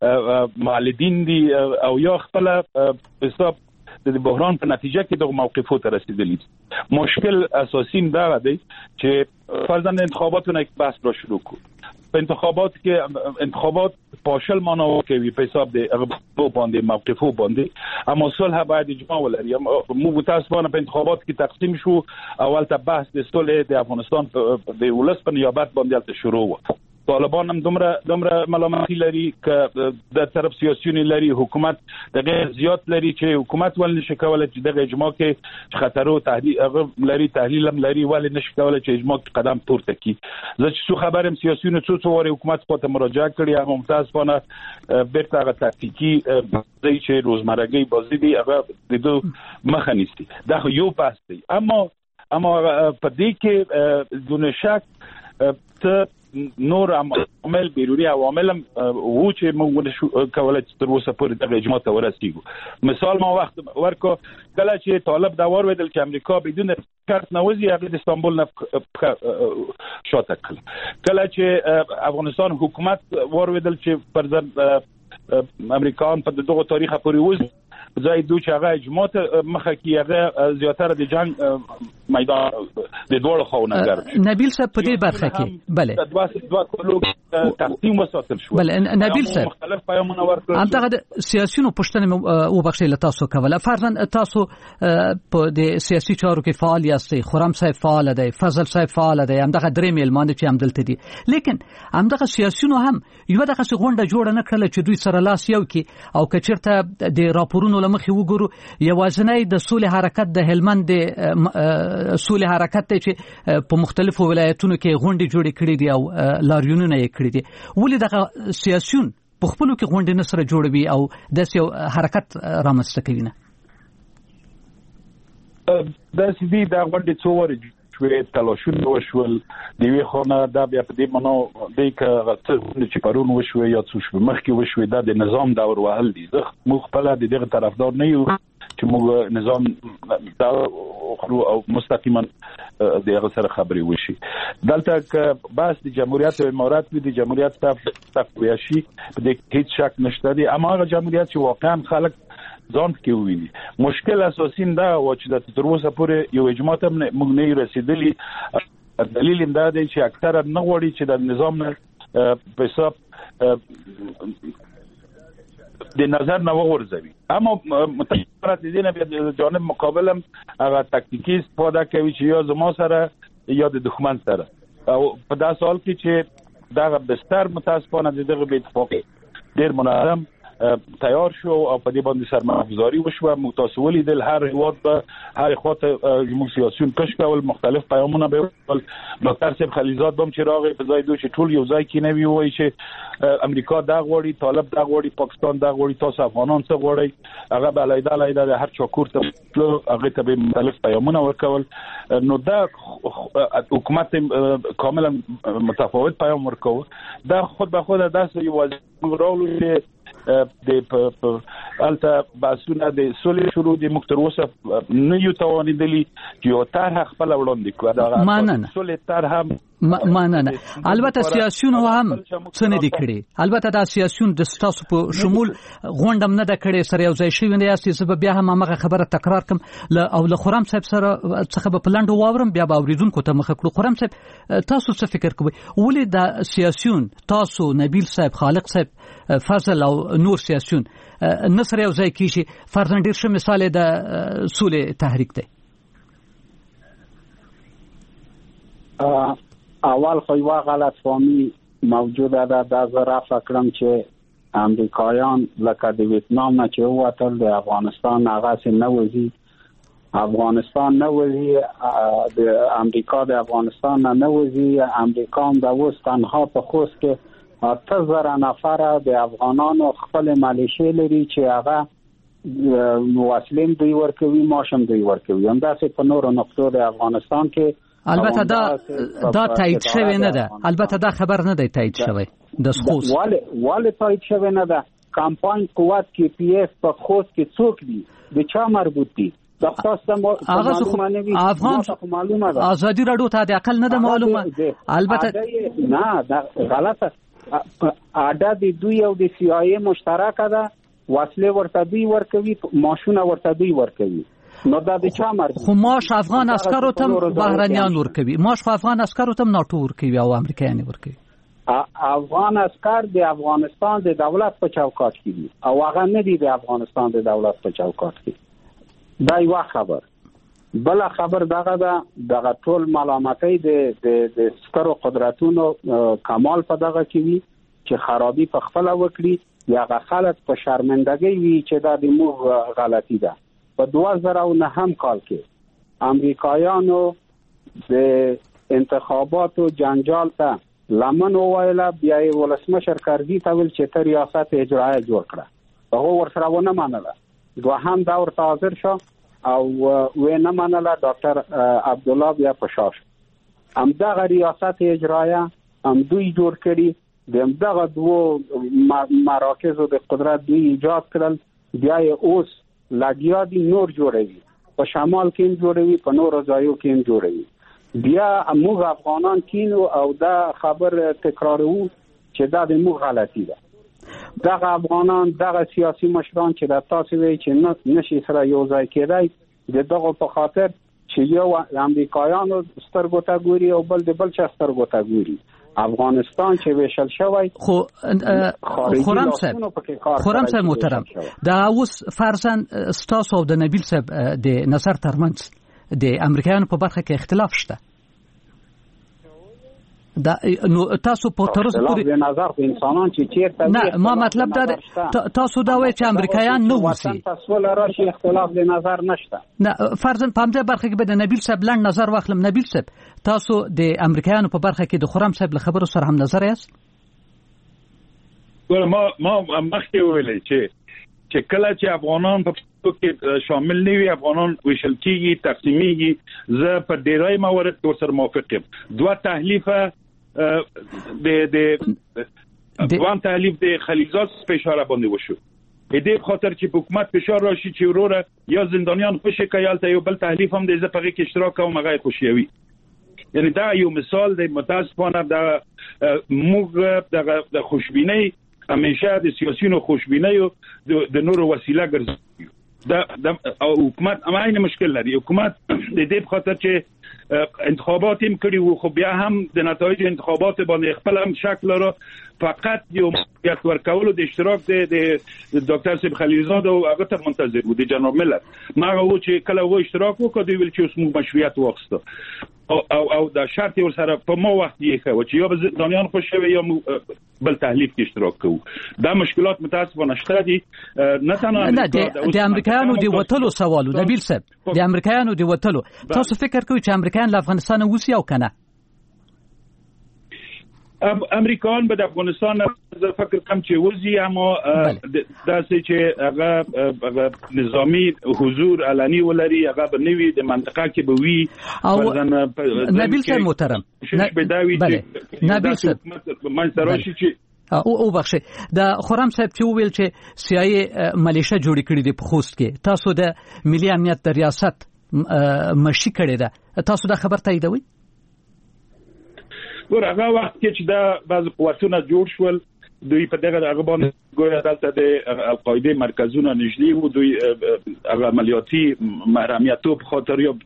معلدین دي او یا خپل حساب د بحران په نتیجه کې د موقفو ته رسیدلی مشکل اساسي دا دی چې فرضاً انتخاباتونه یک بحث را شروع کو په انتخابات کې انتخابات پاشل معنا کوي په حساب د باندې موقفو باندې اما صلح باید اجماع ولري مو متاسفانه په انتخابات کې تقسیم شو اول ته بحث د صلح د افغانستان د ولس په نیابت باندې شروع و طالبان هم دومره ملامتي لري ک د طرف سیاسيون لري حکومت دغه زیات لري چې حکومت ول نشي کولای چې دغه اجماع کې خطر او تهدید لري تحلیل هم لري ول نشي کولای چې اجماع قدم پورته کړي زه چې خبرم سیاسيون څو وری حکومت خواته مراجعه کړي هغه متاسفانه بیرته هغه تاکتیکی ځای چې روزمرهګي بازی دی هغه د دوه مخ نیسي دا یو پاس دی اما په دې کې دونه شک ته نور عوامل بیرونی عوامل هم وو چې موږ کولای تر اوسه پورې د اجماع ته ورسیږو. مثال ما وخت ورکو کله چې طالب دا ورویدل چې امریکا بدون شرط نوځي هغه د استانبول نه شاته کړ. کله چې افغانستان حکومت ورویدل چې پر امریکایان په دغه تاریخ پورې وځي ځای دوی چې هغه اجماع مخه کې هغه زیاتره د جنگ میدان د دوړو خونه ګرځي. نبیل صاحب په دې برخه کې بله دوه کلو تقسیم وساتل شو. بله نبیل صاحب مختلف پیامونه ورکړل. همدغه د سیاسيونو پښتنه وبخښي له تاسو کوله فرضاً تاسو په د سیاسي چارو کې فعال یاستئ. خرم صاحب فعال دی، فضل صاحب فعال دی، همدغه درې میلمانه چې هم دلته دي. لیکن همدغه سیاسيونو هم یو دغه غونډه جوړه نه کړله چې دوی سره لاس یو کې او کچرته د راپورونو لمخې وګورو یوازنی د سولې حرکت د هلمند د سولې حرکت چې په مختلفو ولایتونو کې غونډې جوړې کړې دي او لاریونونه یې کړې دي. ولې دغه سیاسيون په خپلو کې غونډې نه سره جوړوي او داسې یو حرکت رامنځته کوي نه؟ داسې دي دا غونډې څو ورې شوې تلاشونه وشول د یوې خونه دا بیا په دې معنی دی چې پرون وشوې یا څو شوې مخکې وشوې دا د نظام دور وهل دي. موږ خپل د دغه طرفدار نه یو چې موږ نظام دا او مستقیما د هغه سره خبرې وشي. دلته بس د جمهوریت او امارات د جمهوریت تقویه شي په دې هیڅ شک نشته دي. اما هغه جمهوریت چې واقعا خلک ځان کې وویني. مشکل اساسي دا و چې د تر اوسه پورې یو اجماع ته موږ نه رسیدلی. دلیل دا دی چې اکثره نه غواړي چې د نظام نه په حساب د نظر نه وغورځوي. اما متفقت دي نه د جانب مقابل هم هغه تاکتیکی استفاده کوي چې یا زما سره یا د دښمن سره. او په داسې حال کې چې دا بستر متاسفانه دغه بې اتفاقي ډېر منظم تیار شو او په دې باندې سرمایه‌گذاری وشوه. متاسفانه د هر هیواد به هر خواته موږ سیاسيون کش کول مختلف پیامونه به ول. ډاکټر صاحب خلیزات بم چې راغی په ځای دوی چې ټول یو ځای کې نه وی وای چې امریکا دا غوړي، طالب دا غوړي، پاکستان دا غوړي، تاسو افغانان څه غوړي. هغه به علیحده هر چا کور ته هغه ته به مختلف پیامونه ورکول. نو دا حکومت کاملا متفاوت پیام ورکوه. دا خود به خود داسې یو راولو د الته باسونه د سولې شروع د مختروسه نه یو توانیدلی چې یو طرح خپل وړاندې کړه. دا سولې طرح هم ماننه البته سیاسيون هم څه نه دي کړي. البته دا سیاسيون د ستاسو په شمول غونډم نه د کړي سره یو ځای شوی نه یاستي. سبب بیا هم هغه خبره تکرار کوم او له خرم صاحب سره څخه په پلانډو واورم بیا به اوریدونکو ته مخ کړو. خرم صاحب تاسو څه فکر کوئ؟ ولې دا سیاسيون تاسو نبیل صاحب، خالق صاحب، فضل او نور سیاسيون نصر یو ځای کیږي؟ فرضاً ډیر ښه مثال د سولې تحریک دی. اول خو یو غلط فهمی موجوده ده. دا زه رافع کړم چې امریکایان لکه د ویتنام نه چې ووتل د افغانستان هغسې نه وځي. افغانستان نه وځي، د امریکا د افغانستان نه وځي. امریکا هم د اوس تنها په خوست کې 8000 نفره د افغانانو خپل ملیشې لري چې هغه وسلې دوی ورکوي، ماشم دوی ورکوي. همداسې په نورو نقطو د افغانستان کې البته دا تایید شوی نه ده. البته دا خبر نه دی تایید شوی د خوست. ولی تایید شوی نه ده. کمپاین قوت کې پی اف په خوست کې څوک دي؟ د چا مربوط دي؟ افغان معلومه ده. ازادي راډیو ته د عقل نه ده معلومه. البته نه دا غلطه. اډه د دوی او د سی آی ای مشترکه ده. وسلې ورته دوی ورکوي، ماشونه ورته دوی ورکوي. نو دا د چا مرګ؟ خو ماش افغان عسکرو ته بهرنیان ورکوي. ماش افغان عسکرو ته ناتو ورکوي او امریکایان ورکوي. افغان عسكر د افغانستان د دولت په چوکاټ کې دي او هغه نه دي د افغانستان د دولت په چوکاټ کې. دا یو خبر. بل خبر دغه ټول ملامتۍ د سترو قدرتونو کمال په دغه کې وي چې خرابي په خپل وکړي یا خلک په شرمندګۍ وي چې دا د موږ غلطي ده. په 2009 کال کې امریکایانو د انتخاباتو جنجال ته لمن وویله، بیا یې ولسمشر کرزي ته ویل چې ته ریاست اجرایه جوړ کړه. هغه ورسره ونه منله. دوهم دا ورته حاضر شو او و نه منله. ډاکټر عبدالله بیا په شا شو. همدغه ریاست اجرایه هم دوی جوړ کړي د دغه دوه مراکزو د قدرت دوی ایجاد کړل بیا یې اوس لګیا دي نور جوړوي په شمال کې هم جوړوي په نورو ځایو کې هم جوړوي بیا موږ افغانان کینو او دا خبر تکراروو چې دا د موږ غلطي ده دغه افغانان دغه سیاسي مشران چې د تاسو وی چې نشي سره یو ځای کېدای د دغه په خاطر چې یو امریکایانو سترګو ته ګوري او بل د بل چا سترګو ته ګوري افغانستان چې ویشل شوی خورم صاحب محترم دا اوس فرضاً ستاسو او د نبیل صاحب د نظر ترمنځ د امریکایانو په برخه کې اختلاف شته دا نو تاسو په تر اوسه پورې د نظر خو انسانان چې چیرته نه ما مطلب دا تاسو دا وایي چې امریکایان نه وسی تاسو لري اختلاف د نظر نشته نه فرضاً په همدې برخه کې به د نبیل صاحب لاند نظر واخلم نبیل صاحب تاسو د امریکایانو په برخه کې د خورم صاحب له خبرو سره هم نظر یاست ما مخکې ویلې چې کله چې افغانان په کې شامل نه وي افغانان وشل کېږي تقسیمېږي زه په ډیرای موارد سره موافق یم دوه تحلیفه د دوام تحلیف د خلیلزاد فشار باندې وشو دې خاطر چې حکومت فشار راشي چې وروره یا زندانیان خوشي کایالته یو بل تحلیف هم د زپغه کې اشتراک کوم هغه خوشیوي یعنی دا یو مثال د متاسفانه د موږ د خوشبینۍ همیشه د سیاسيونو خوشبینۍ د نور وسیله ګرځي د حکومت اماینه مشکل لري حکومت د دې په خاطر چې انتخابات هم کړي وو خو بیا هم د نتایج انتخابات باندې خپل هم شک لري فقط یو مسؤلیت ورکول د اشتراک د ډاکټر صاحب خلیلزاد او هغه ته منتظر وو د جناب ملت ما وو چې کله وو اشتراک وکړ دوی ویل چې اوس موږ مشروعیت واخیسته او دا شرط یې ورسره په مو وخت یې خو چې یا زندانیان خوشوي یا بل تحلیف کې اشتراک کوو دا مشکلات متاسفانه شته دي نه تنها د امریکایانو دی وټلو سوالو نبیل صاحب د امریکایانو دی وټلو تاسو فکر کوئ چې امریکایان له افغانستان ووسی او کنه امریکایان به د افغانستان زه فکر کوم چې وزي اما داسې چې هغه نظامی حضور علني ولري هغه به نوي د منطقه کې به وي او نبیل صاحب محترم نبیل صاحب منځراشي چې او بخښه د خورم صاحب چې ویل چې سیاسي ملیشه جوړ کړي دي په خوست کې تاسو د ملي امنیت د ریاست مشي کړي ده تاسو دا خبر تاییدوي هغه وخت کې چې دا بعض قوتونه جوړ شول دوی په دغه باندې ګویا دلته د القاعده مرکزونه نږدې وو دوی هغه عملیاتي محرمیتو په خاطر یو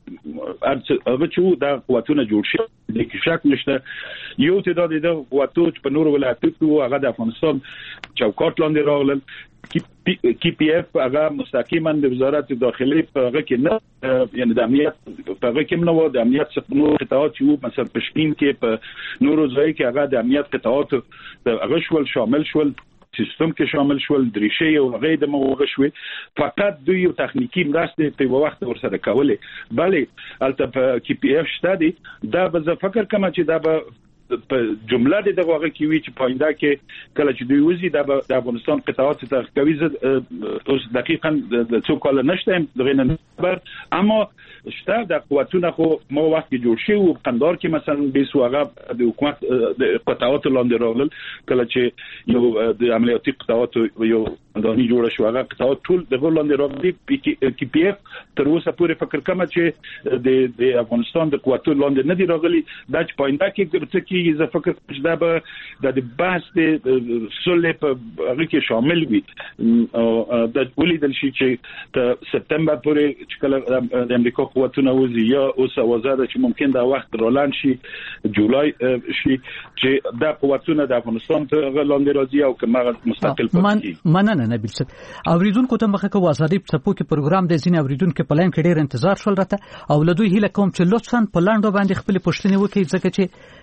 هغه چې دا قوتونه جوړ شول د شک نشته یو تعداد د قوتو په نور ولایتونو هغه د افغانستان چوکاټ لاندې راغلل کی پی اف هغه مستقیما د وزارت داخلي په هغه کې نه یعنی د امنیت په هغه کې نه و د امنیت څخه نور قطاعات چې مثلا په شپین کې په نورو ځای کې هغه د امنیت قطاعات هغه شامل شول سیستم کې شامل شول درېشي او هغه د موغه شوي فقط دوی یو تخنیکی مرسته په وخت ورسره کولې بلې البته په کی پی اف شته دي دا به فکر کوم چې دا به په جمله د دغه کې وی چې پاینده کې کله چې دوی وزي د افغانستان قطاعات ته کوي اوس دقیقاً د څو کال نشته دغه نمبر اما شته د قوتونه خو مو وخت جوړ شي او قندار کې مثلا به سوغه د حکومت د قطاعات لاندې راغلل کله چې یو د عملیاتي قطاعات یو دانی جوړ شو هغه قطاعات ټول د لاندې راغلي کی پی اف تر اوسه پورې فکر کوم چې د افغانستان د قوتو لاندې نه دی راغلي د پاینده کې چې زه فکر کوم چې دا به د بحث د سولې په هغه کې شامل وي او د ولیدل شي چې د سپتمبر پورې چې کله د امریکا قوتونه وزي یا اوس وزاده چې ممکن دا وخت رولان شي جولای شي چې دا قوتونه د افغانستان ته لاندې راځي او کومه مستقل پاتې مننه نبیل صاحب اوریدونکو ته مخکې وازادي په کې پروګرام د ځین اوریدونکو په لاین کې ډېر انتظار شول راته او له دوی هیله کوم چې لطفاً په لاندو باندې خپل پوښتنې وکړي ځکه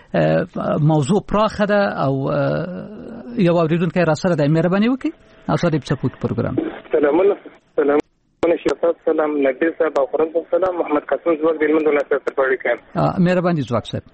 چې موضوع پراخه ده او یو اوریدونکو را سره د مهرباني وکړي اوسادي په پروګرام سلام شفاعت سلام نبی صاحب او خورم سلام محمد قاسم زوګ د المند ولایت څخه پړی کړم مهرباني زوګ صاحب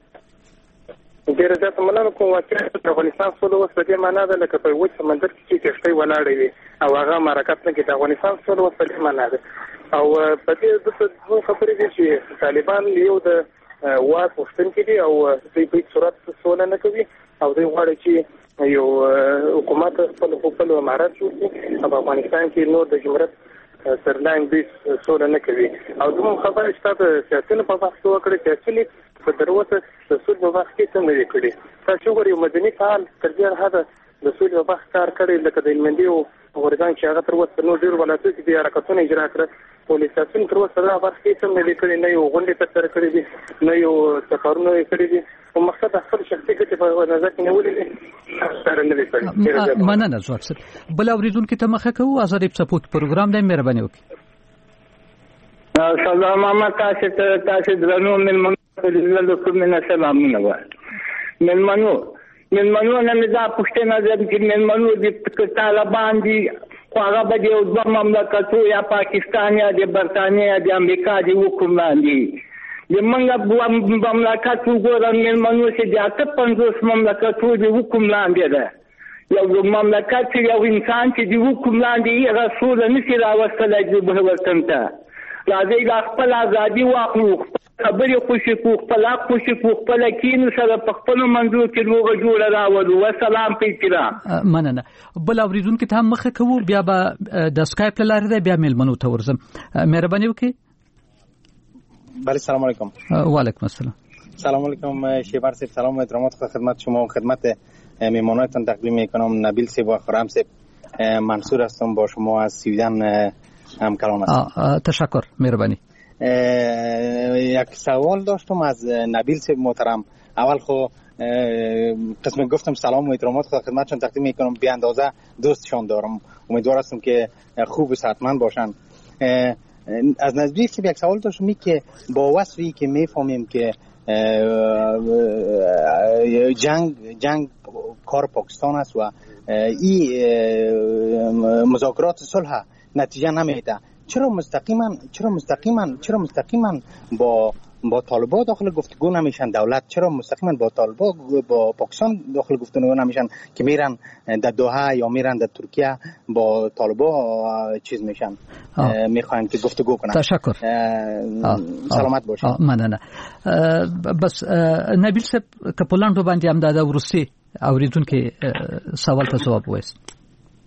ډیر ځکه مننه کوم چې د افغانستان سره اوس په دې معنا ده لکه په وچ سمندر کې کشتۍ ولاړې وي او هغه حرکت نه کوي د افغانستان سره اوس په دې معنا ده او په دې د خبرې دي چې طالبان یو د واک غوښتونکي دي او دوی په هیڅ صورت سوله نه کوي او دوی غواړي چې یو حکومت خپل امارت جوړ کړي او په افغانستان کې نور د جمهوریت سرلاین دوی سوله نه کوي او دوی خبره چې د سیاستونو په بحث وکړي چې په دروته د سود په بحث کې څنګه دی کړی تاسو ګورئ مدني فعال تر دې حده د سود په بحث کار کړی لکه د هلمندي او غورځنګ چې هغه تر اوسه نور ډېر ولایتونو کې د حرکتونو اجرا کړل پولیساسون تر اوسه دا بحث کې څنګه دی کړی نه یو غونډې تر کړی دي نه یو سفرونه کړی دي او مقصد خپل شخصي ګټې په نظر کې نیولې دي سره نه دی کړی مننه ځواب سره بل اوریدونکو ته مخه کوو آزادۍ په سپوت پروګرام د مهرباني وکړئ سلام محمد تاسو درنو ملمنو من سلامونه وایي ملمنو نه دا پښتنه چې ملمنو د طالبان دي هغه به د دوه مملکتو یا پاکستان یا د برتانیا یا د امریکا د حکم لاندې د موږ مملکت وګورئ ملمنو چې د 50 مملکتو د حکم لاندې ده یو مملکت چې یو انسان چې د حکم لاندې رسول نشي راوستلای د وطن ته راځي د خپل ازادي واخلو خبرې خوشي کو خپل خوشي کو خپل کین سره په خپل منځو کې لوګه جوړ راوړو والسلام په احترام مننه بل اوریدونکو ته مخه کوو بیا به د اسکایپ لاره ده بیا ملمنو ته ورزم مهرباني وکړئ بله سلام علیکم وعلیکم السلام سلام علیکم شیبر صاحب سلام و احترامات خدمت شما و خدمت میهمانانتان تقدیم میکنم نبیل صاحب و خرم صاحب منصور هستم با شما از سویدن همکلام هستم تشکر مهربانی یک سوال داشتم از نبیل صاحب محترم اول خو قسم گفتم سلام و احترامات خدمتشون تقدیم میکنم بی اندازه دوستشان دارم امیدوار هستم که خوب و صحتمند باشن از نبیل صاحب یک سوال داشتم که با وصفی که میفهمیم که جنگ کار پاکستان است و این مذاکرات صلح نتیجه نمیده چرا مستقیما با طالبان داخل گفتگو نمیشن دولت چرا مستقیما با طالبان با پاکستان داخل گفتگو نمیشن که میرن در دوحه یا میرن در ترکیه با طالبان چیز میشن میخواین که گفتگو کنن تشکر سلامت باشید مننه بس نبیل صاحب کپولان رو باندې هم دا ورسي اوریدونکو سوال ته جواب وایست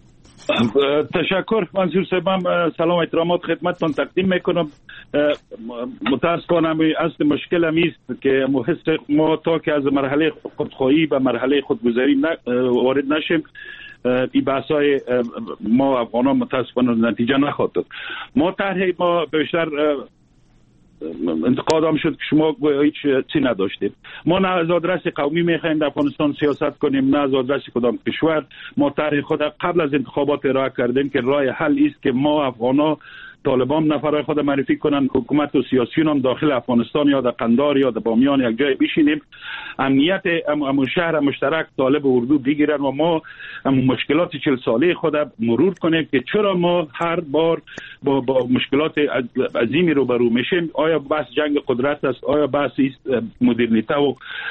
تشکر منصور صاحب سلام و احترامات خدمتتان تقدیم میکنم متاسفانه اصل مشکل است که ما تا که از مرحله خودخواهی به مرحله خودگذری وارد نشیم این بحث‌های ما افغانان متاسفانه نتیجه نخواهد داد ما بیشتر انتقاد هم شد که شما هیچ چی نداشتید ما نه آزادرس قومی میخوایم در افغانستان سیاست کنیم نه آزادرس کدام کشور ما طرح خود قبل از انتخابات ارائه کردیم که راه حل است که ما افغانا طالبان نفرای خود معرفی کنن حکومت و سیاسیون هم داخل افغانستان یا در قندار یا در بامیان یک جای بشینیم امنیت شهر مشترک طالب و اردو بگیرن و ما مشکلات 40 ساله خود مرور کنیم که چرا ما هر بار با مشکلات عظیمی روبرو میشیم آیا بحث جنگ قدرت است آیا بحث مدرنیته و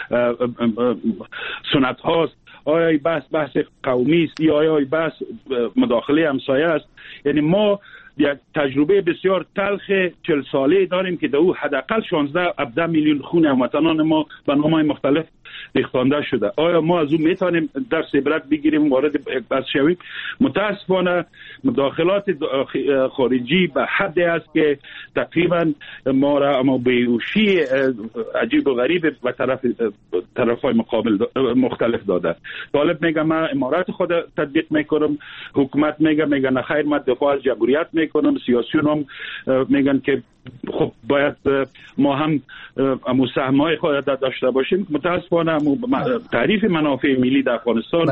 سنت هاست آیا بحث قومی است یا آیا بحث مداخله همسایه است یعنی ما یک تجربه بسیار تلخ 40 ساله داریم که در او حداقل 16-17 میلیون خون هموطنان ما به نام‌های مختلف ریختانده شده آیا ما از او میتونیم درس عبرت بگیریم وارد یک بحث شویم متاسفانه مداخلات خارجی به حدی است که تقریبا ما را بیهوشی عجیب و غریب به طرفای مقابل مختلف داده طالب میگه من امارات خود تطبیق میکنم حکومت میگه نه خیر من دفاع از جمهوریت میکنم سیاسیون هم میگن که خب باید ما هم سهم‌های خود داشته باشیم متاسفانه تعریف منافع ملی در افغانستان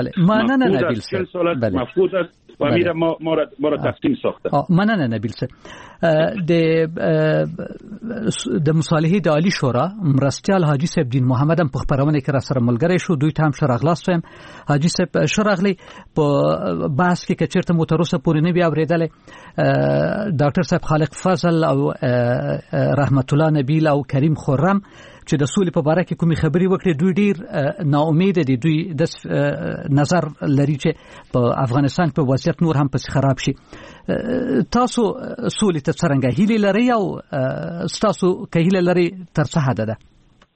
مفقود است و میره ما را تقسیم ساخته مننه نبیل صاحب د مصالحې د عالی شورا مرستیال حاجی صاحب دین محمد هم په خبرونه کې را سره ملګری شو دوی ته هم شراغلاس وایم حاجی صاحب شراغلی په بحث کې چیرته متروسه پورې نه بیا اوریدل ډاکټر صاحب خالق فضل او رحمت الله نبیل او کریم خرم چې د سولې په باره کې کومې خبرې وکړي دوی ډیر ناامید دي دوی د نظر لري چې په افغانستان په وضعیت نور هم پس خراب شي تاسو سولې ته څنګه هیله لري او تاسو که هیله لري تر څه حد ده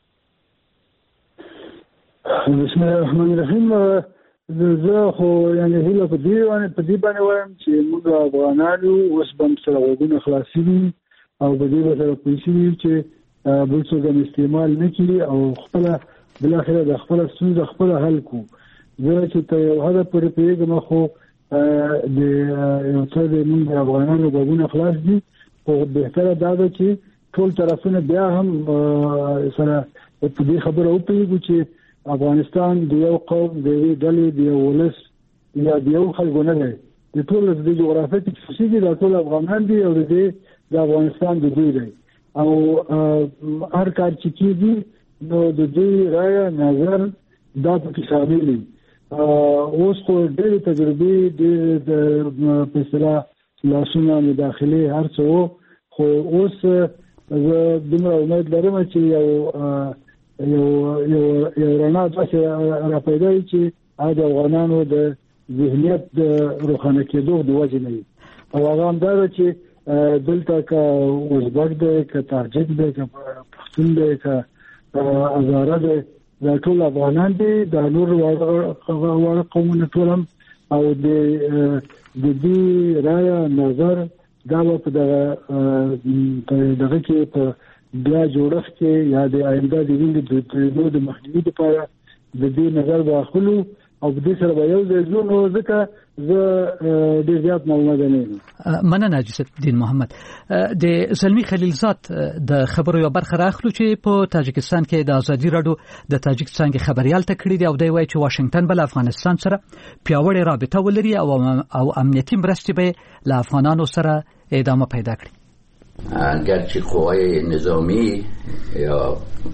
بسم الله الرحمن الرحیم. زه خو یعنی هیله په دې باندې وایم چې موږ افغانانو اوس به سره وګونه خلاصي دي او په دې سره پیسې چې بل څه د استعمال نه کړي او خپل بل اخر د خپل ستونزه خپل حل کو. زه چې ته یو هغه پر پیګم خو د یو څه د موږ افغانانو وګونه خلاص دي او بهتره دا ده چې ټول طرفونه بیا هم سره په دې خبره وپیږو چې افغانستان د یو قوم د یوې ډلې د یو ولس یا د یو خلکو نه دی. د ټول د جغرافیې تخصصي دي، د ټول افغانان دي او د افغانستان د دوی دی او هر کار چې کېږي نو د دوی رایه نظر دا پکې شامل دي. اوس خو ډېرې تجربې د په اصطلاح لاسونه مداخلې هر څه خو اوس زه دومره امید لرم چې یو رڼا داسې را پیدا وي چې د افغانانو د ذهنیت د روښانه کېدو د وجې نه وي او هغه هم دا ده چې دلته که ازبک دی که تاجک دی که پښتون دی که هزاره دی دا ټول افغانان دي، دا نور واړه قومونه ټول هم او د دې رایه نظر دا به په دغه کې په بیا جوړښت کې یا د آینده د وینې د مخنیوي لپاره د دې نظر واخلو او په دې سره به یو ځای ځو. نو ځکه زه ډېر زیات معلومات نه یم. مننه جسد الدین محمد. د زلمی خلیلزاد د خبرو یو برخه راخلو چې په تاجکستان کې د ازادي راډیو د تاجک څنګه خبريال تکړه دي او د وایي چې واشنگټن بل افغانستان سره پیاوړې رابطه ولري او امنیتي مرستې به له افغانانو سره ادامه پیدا کړي. اگرچه قوای نظامی یا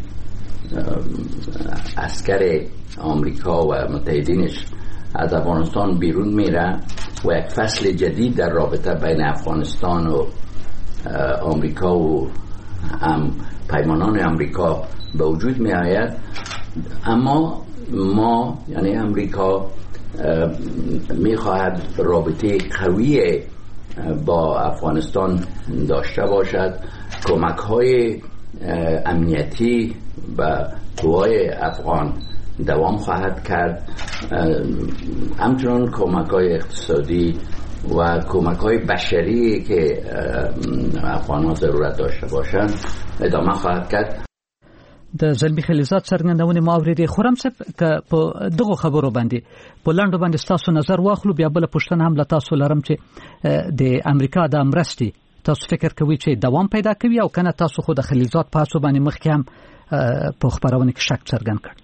عسکر آمریکا و متحدینش از افغانستان بیرون میره و یک فصل جدید در رابطه بین افغانستان و آمریکا و پیمانان آمریکا به وجود می آید، اما ما یعنی آمریکا می خواهد رابطه قوی با افغانستان داشته باشد، کمک های امنیتی و قوای افغان دوام خواهد کرد، همچنان کمک های اقتصادی و کمک های بشری که افغان ها ضرورت داشته باشند ادامه خواهد کرد. د زلمی خلیلزاد څرګندونې ما اورېدې. خورم صاحب که په دغه خبرو باندې په لاندو باندې تاسو نظر واخلو، بیا بل پوښتنه هم له تاسو لرم چې د امریکا د مرستې تاسو فکر کوئ چې دوام پیدا کوي او کنه تاسو خو د خلیلزاد په هڅو باندې مخکې هم په خبرونه کې شک څرګند کړ؟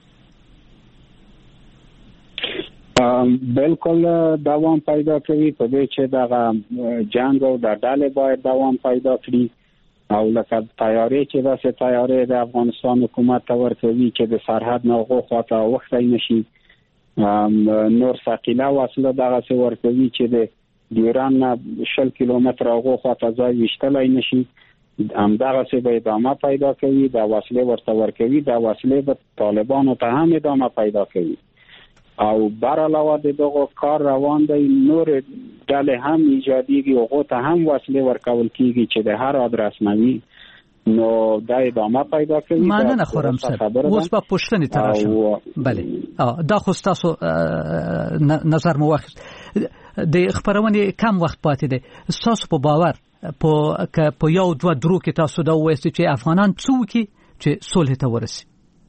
بالکل دوام پیدا کوي په دې چې دغه جنگ او د ډلې باید دوام پیدا کړي او لکه تیاری چې داسې تیاری د افغانستان حکومت ته ورکوي چې د سرحد نه غو خواته وختی نشي، نور ثقیله وسله دغسې ورکوي چې د ایران نه 60 کیلومتره غو خواته ځای ویشتلی نشي، همدغسې به ادامه پیدا کوي. د وسلې ورته ورکوي، د وسلې به طالبانو ته هم ادامه پیدا کوي او بر علاوه د دغه کار روان دی، نور ډلې هم ایجادیږي، هغو ته هم وسلې ورکول کیږي چې د هر آدرس نوي نو دا ادامه پیدا کوي. مننه خورم صاحب. اوس په پوښتنې ته راشم. بله دا خو تاسو نظر مو واخیست. د خبرونې کم وخت پاتې دی، تاسو په باور په یو دوه درو کې تاسو دا وایئ چې افغانان څه وکړي چې صلح ته ورسي؟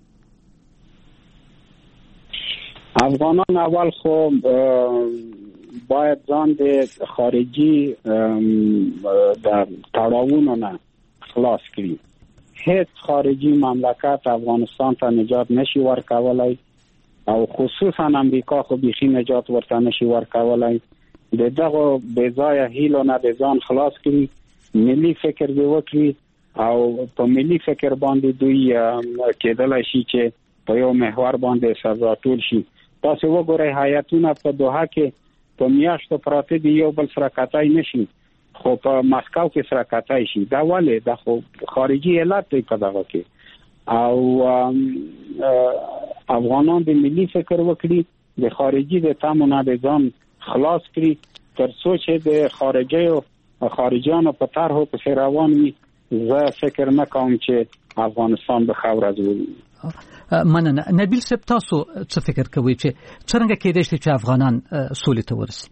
افغانان اول خو باید ځان د خارجي د تړاوونو نه خلاص کړي. هیڅ خارجي مملکت افغانستان ته نجات نشي ورکولای او خصوصا امریکا خو بیخي نجات ورته نشي ورکولای. د دغه بېځایه هیلو نه د ځان خلاص کړي، ملي فکر دې وکړي او په ملي فکر باندې دوی کېدلای شي چې په یو محور باندې سزا ټول شي. تاسو وګورئ هیاتونه په دوحه کې په میاشتو پراته دي، یو بل سره کتای نشي خو په مسکو کې سره کتای شي. دا ولې؟ دا خو خارجي علت دی په دغه کې. او افغانان د ملي فکر وکړي، د خارجي د تمونه د ځان خلاص کړي تر څو چې د خارجيانو په طرحو پسې روان وي. زه فکر نه کوم چې افغانستان به ښه ورځ مننه. نبیل صاحب تاسو څه فکر کوئ چې څنګه کېدای شي چې افغانان سولې ته ورسي؟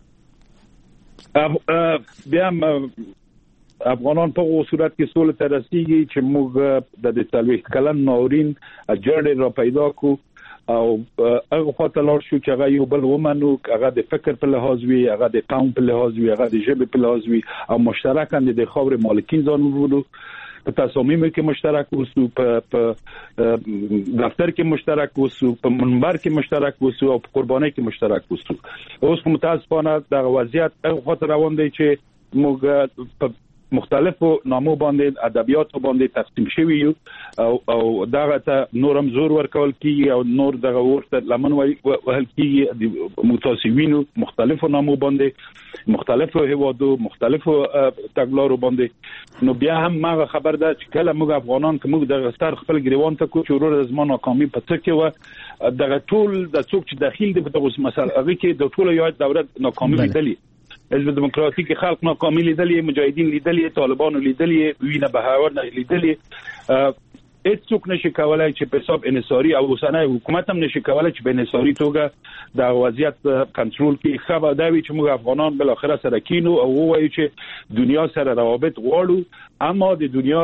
بیا افغانان په صورت کې سولې ته رسیږي چې موږ د 40 کلن ناورین جوړې را پیدا کو او هغه خاطر لار شو چې هغه یو بل ومنو، هغه د فکر په لحاظ وي، هغه د قوم په لحاظ وي، هغه د ژبې په لحاظ وي او مشترکاً د خاورې مالکین ځان وبولو، په تصامیمو کې مشترک اوسو، په دفتر کې مشترک اوسو، په منبر کې مشترک اوسو او په قربانۍ کې مشترک اوسو. اوس متاسفانه د وضعیت هغه خاطر روان دی چې موږ په مختلفو نامو باندې ادبیاتو باندې تقسیم شوی یو او دغه ته نورم زور ورکول کیږي او نور دغه ورته لمن وهل کیږي د متاسوینو مختلفو نامو باندې، مختلفو هوادو، مختلفو تګلارو باندې. نو بیا هم ما خبر ده چې کله موږ افغانان کوم د غستر خپل ګریوان ته کو چورور زمانه ناکامي په څه کې و دغه ټول د څوک چې داخل دی په دغه مسله هغه کې د ټولو یو دولت ناکامي لیدلې، حزب دموکراتیک خلق ناکامي لیدلې، مجاهدین لیدلې، طالبانو لیدلې، وینه بهاور نه لیدلې. هیڅوک نشي کولای چې په حساب انحصاري او اوسنۍ حکومت هم نشي کولای چې په انحصاري توګه د وضعیت کنټرول کړي. خبر دا وی چې موږ افغانان بل اخره سره کینو او وایو چې دنیا سره روابط غواړو، اما د دنیا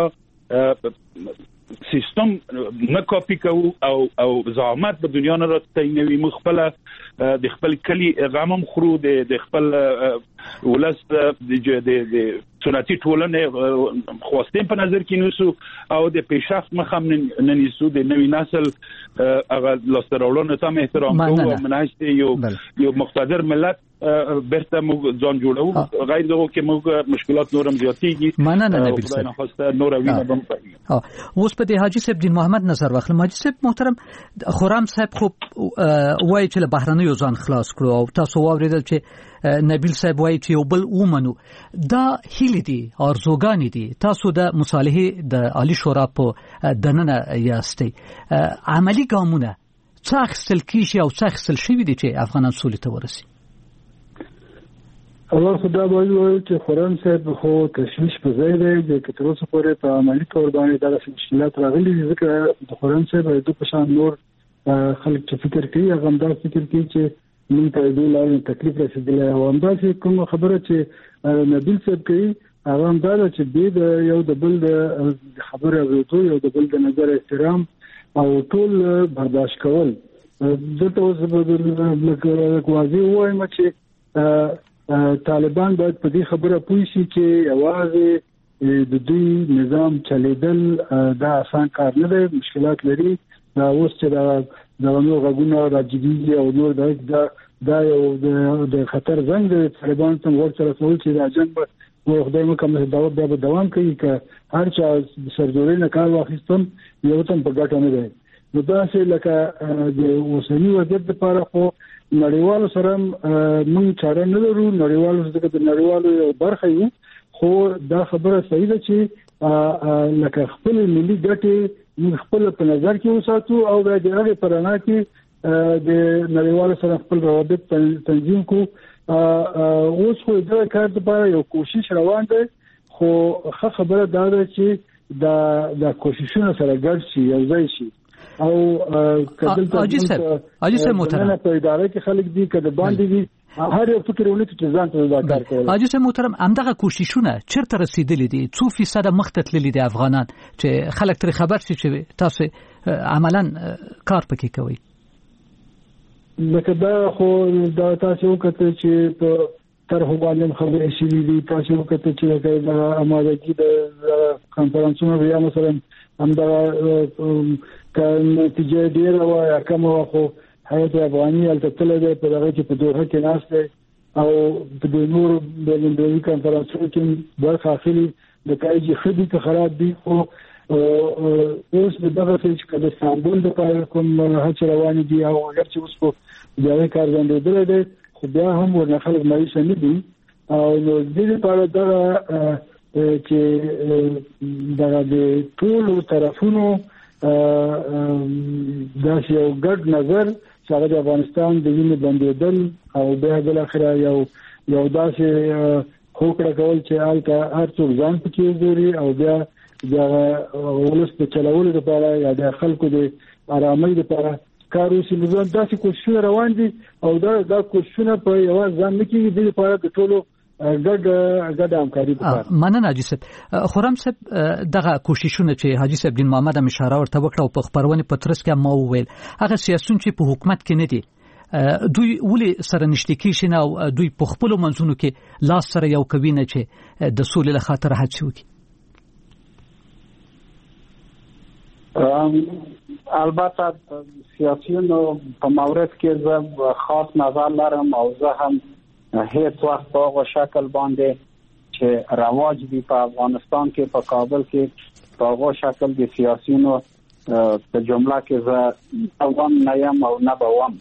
سیستم نه کاپی کوو او زعامت په دنیا نه راځي. موږ خپل د خپل کلی غمم خرو د خپل ولس د سنتي ټولنې خواستین په نظر کې نیسو او د پیشرفت مخم نه نیسو. د نوی نسل هغه لاستراولونو ته احترام کوو او مناسب یو مقتدر ملت برته موږ ځان جوړو، غیر دغه کې موږ مشکلات نورم زیاتېږي. مننه نبیل صاحب. نور وینه بم اوس په حاجی صاحب دین محمد نظر واخلم. حاجی صاحب محترم، خورم صاحب خو وایي چې له بهرنیو ځان خلاص کړو او تاسو واوریدل چې نبیل صاحب وایي چې یو بل ومنو. دا هیلې دي، ارزوګانې دي. تاسو د مصالحې د عالی شورا په دننه یاستئ. عملی ګامونه څه اخیستل کیږي او څه اخیستل شوي دي چې افغانان سولې ته ورسي؟ اول خدا باید وایو چې خورم صاحب خو تشویش په ځای دی چې تر اوسه پورې په عملي تور باندې دغه مشکلات راغلي دي، ځکه د خورم صاحب د په شان نور خلک چې فکر کوي هغه هم دا فکر کوي چې موږ ته د لارې تکلیف رسیدلی او همداسې کوم خبره چې نبیل صاحب کوي هغه هم دا ده چې د یو د بل د خبرې اورېدو، یو د بل د نظر احترام او ټول برداشت کول. دلته اوس واضح ووایم چې طالبان باید په دې خبره پوه شي چې یوازې د دوی نظام چلیدل دا آسان کار نه دی، مشکلات لري. دا اوس چې دا نور غږونه راځي او نور دا یو د خطر زنګ دی. طالبان څنګه ورسره کول چې دا جنگ به خدای مو کوم دا به دوام کوي که هر چا سرزوري نه کار واخیستم یو تم په ګټه نه دی. نو دا چې لکه د اوسنی وضعیت لپاره خو نړیوالو سره موږ چاره نه لرو، نړیوالو سره د نړیوالو یو برخه یو، خو دا خبره صحیح ده چې لکه خپل ملي ګټې موږ خپل په نظر کې وساتو او د هغې په رڼا کې د نړیوالو سره خپل روابط تنظیم کو. اوس خو د کار لپاره یو کوشش روان دی، خو ښه خبره دا ده چې دا کوششونه سره ګډ شي، یو ځای شي. او حاجی صاحب محترم په اداره کې خلک دي کده باندې دي هر یو فکر ولې چې ځان ته دا کار کوي. حاجی صاحب محترم، همدغه کوششونه چیرته رسیدلي دي؟ څو فیصد مخته تللي دي افغانان چې خلک ترې خبر شي چې تاسو عملاً کار پکې کوي؟ لکه دا خو دا تاسو وکړئ چې په طرح باندې خبرې شي دي، تاسو وکړئ چې د امادګي د کانفرنسونو یا مثلا همدا نتیجه ډیره وایي کوم خو حیات افغاني التتل دی په دغه کې په دوه کې ناس دی او په نور بلندوي کانفرنسونو کې برخه اخلي. د کایجی خدي ته خراب دي او اوس دغه چې کله استانبول د کوم هڅه روانې دي او هغه چې اوس په ځای کار باندې دی خو بیا هم ورنه خلک مایوس نه دي. او نو د دې لپاره دا چې د ټول طرفونو دا یو ګډ نظر چې هغه د افغانستان د وینې بندېدل او بیا د اخر یو داسې هوکړه کول چې هر څوک ځان پکې ګوري او بیا د ولس په چلولو لپاره یا د خلکو د آرامۍ لپاره کار وشي. نو داسې کوششونه روان دي او دا کوششونه په یوازې ځان نه کېږي، د لپاره د ټولو ګډ همکاري پکار. مننه حاجي صاحب. خرم صاحب دغه کوششونه چې حاجي صاحب دین محمد هم اشاره ورته وکړه او په خبرونه پترس کې ما وویل هغه سیاسيون چې په حکومت کې نه دي دوی ولې سره نشته کېشنه او دوی په خپل منځونو کې لاس سره یو کوي نه چې د سولې له خاطر هڅه وکړي. البته سیاسيونو په مورد کې زه خاص نظر لرم او زه هم هیڅ وخت په هغه شکل باندې چې رواج دي په افغانستان کې په کابل کې په هغه شکل د سیاسيونو په جمله کې زه اوام نه یم او نه بوم.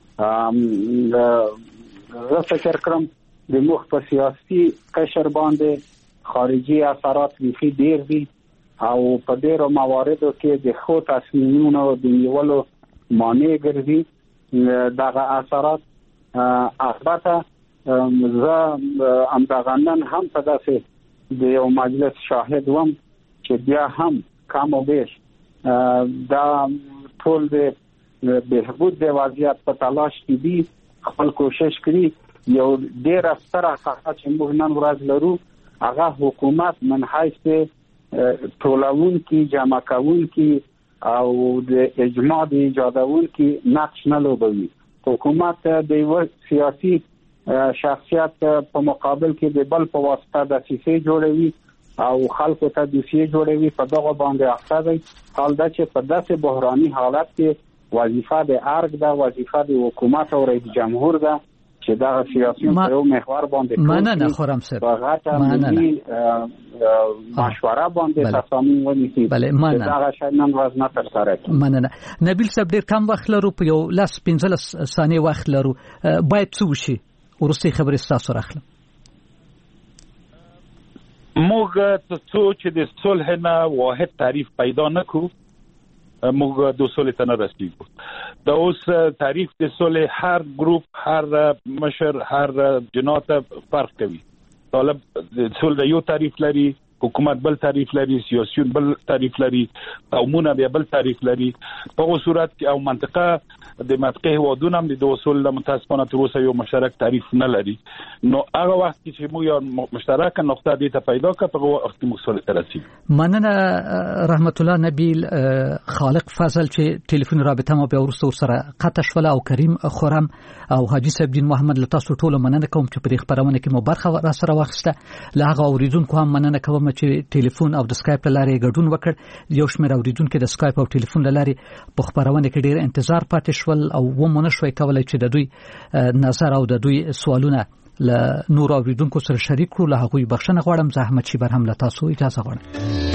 زه فکر کوم د مخ په سیاسي قشر باندې خارجي اثرات ویخي ډیر دي او په ډیرو مواردو کې د خو تصمیمونو د نیولو مانع ګرځي دغه اثرات. البته زه همدغنن هم په داسې د یو مجلس شاهد وم چې بیا هم کم او بیش دا ټول د بهبود د وضعیت په تلاش کې دي، خپل کوشش کړي. یو ډیر ستره خطا چې موږ نن ورځ لرو هغه حکومت من حیث ټولون کی جمع کول کی او د اجماع د ایجادول کی نقش نه لوبوي. حکومت د یو سیاسي شخصیت په مقابل کې د بل په واسطه د سیاسي جوړوي او خلکو ته د سیاسي جوړوي په دغه باندې اخته دی. حال دا چې په داسې بحراني حالت کې وظیفه د ارګ دا وظیفه د حکومت او رئیس جمهور دا چې دا سیاسي په یو محور باندې مننه خرم صاحب ملي مشوره باندې تصامیم ونیسي. بله مننه دا شاینن وزن تر سره. مننه نبیل صاحب ډیر کم وخت لرو، په یو 15 ثانیې وخت لرو، باید څه وشي؟ ورسته خبرې تاسو راخلم. موږ ته چې د صلح نه واحد تعریف پیدا نکو موږ د صلح ته نه رسیدو. دا اوس تعریف د صلح هر ګروپ هر مشر هر جنات فرق کوي. طالب د صلح یو تعریف لري، حکومت بل تعریف لري، سیاسيون بل تعریف لري، قومونه بل تعریف لري. په هغه صورت کې او منطقه د منطقه ودونه هم د وصول متاسفانه تر اوسه یو مشترک تعریف نه لري. نو هغه وخت چې موږ یو مشترک نقطه دې ته پیدا کړو په هغه وخت موږ سره ترسي. مننه رحمت الله نبیل خالق فضل چې ټلیفون رابطه مو به ورسره سره قطع شول او کریم خرم او حاجی صاحب دین محمد لتاسو ټول مننه کوم چې په خبرونه کې مو برخه را سره واخسته. لاغه اوریدونکو هم مننه کوم چې ټلیفون او د سکایپ لارې ګډون وکړ. یو شمېر اوریدونکو د سکایپ او ټلیفون لارې په خبرونه کې ډیر انتظار پاتې شول او ومنه شوي کولای چې د دوی نظر او د دوی سوالونه له نور اوریدونکو سره شریک کړو. له هغوی بخښنه غواړم. زحمت شي برهم له تاسو اجازه غواړم.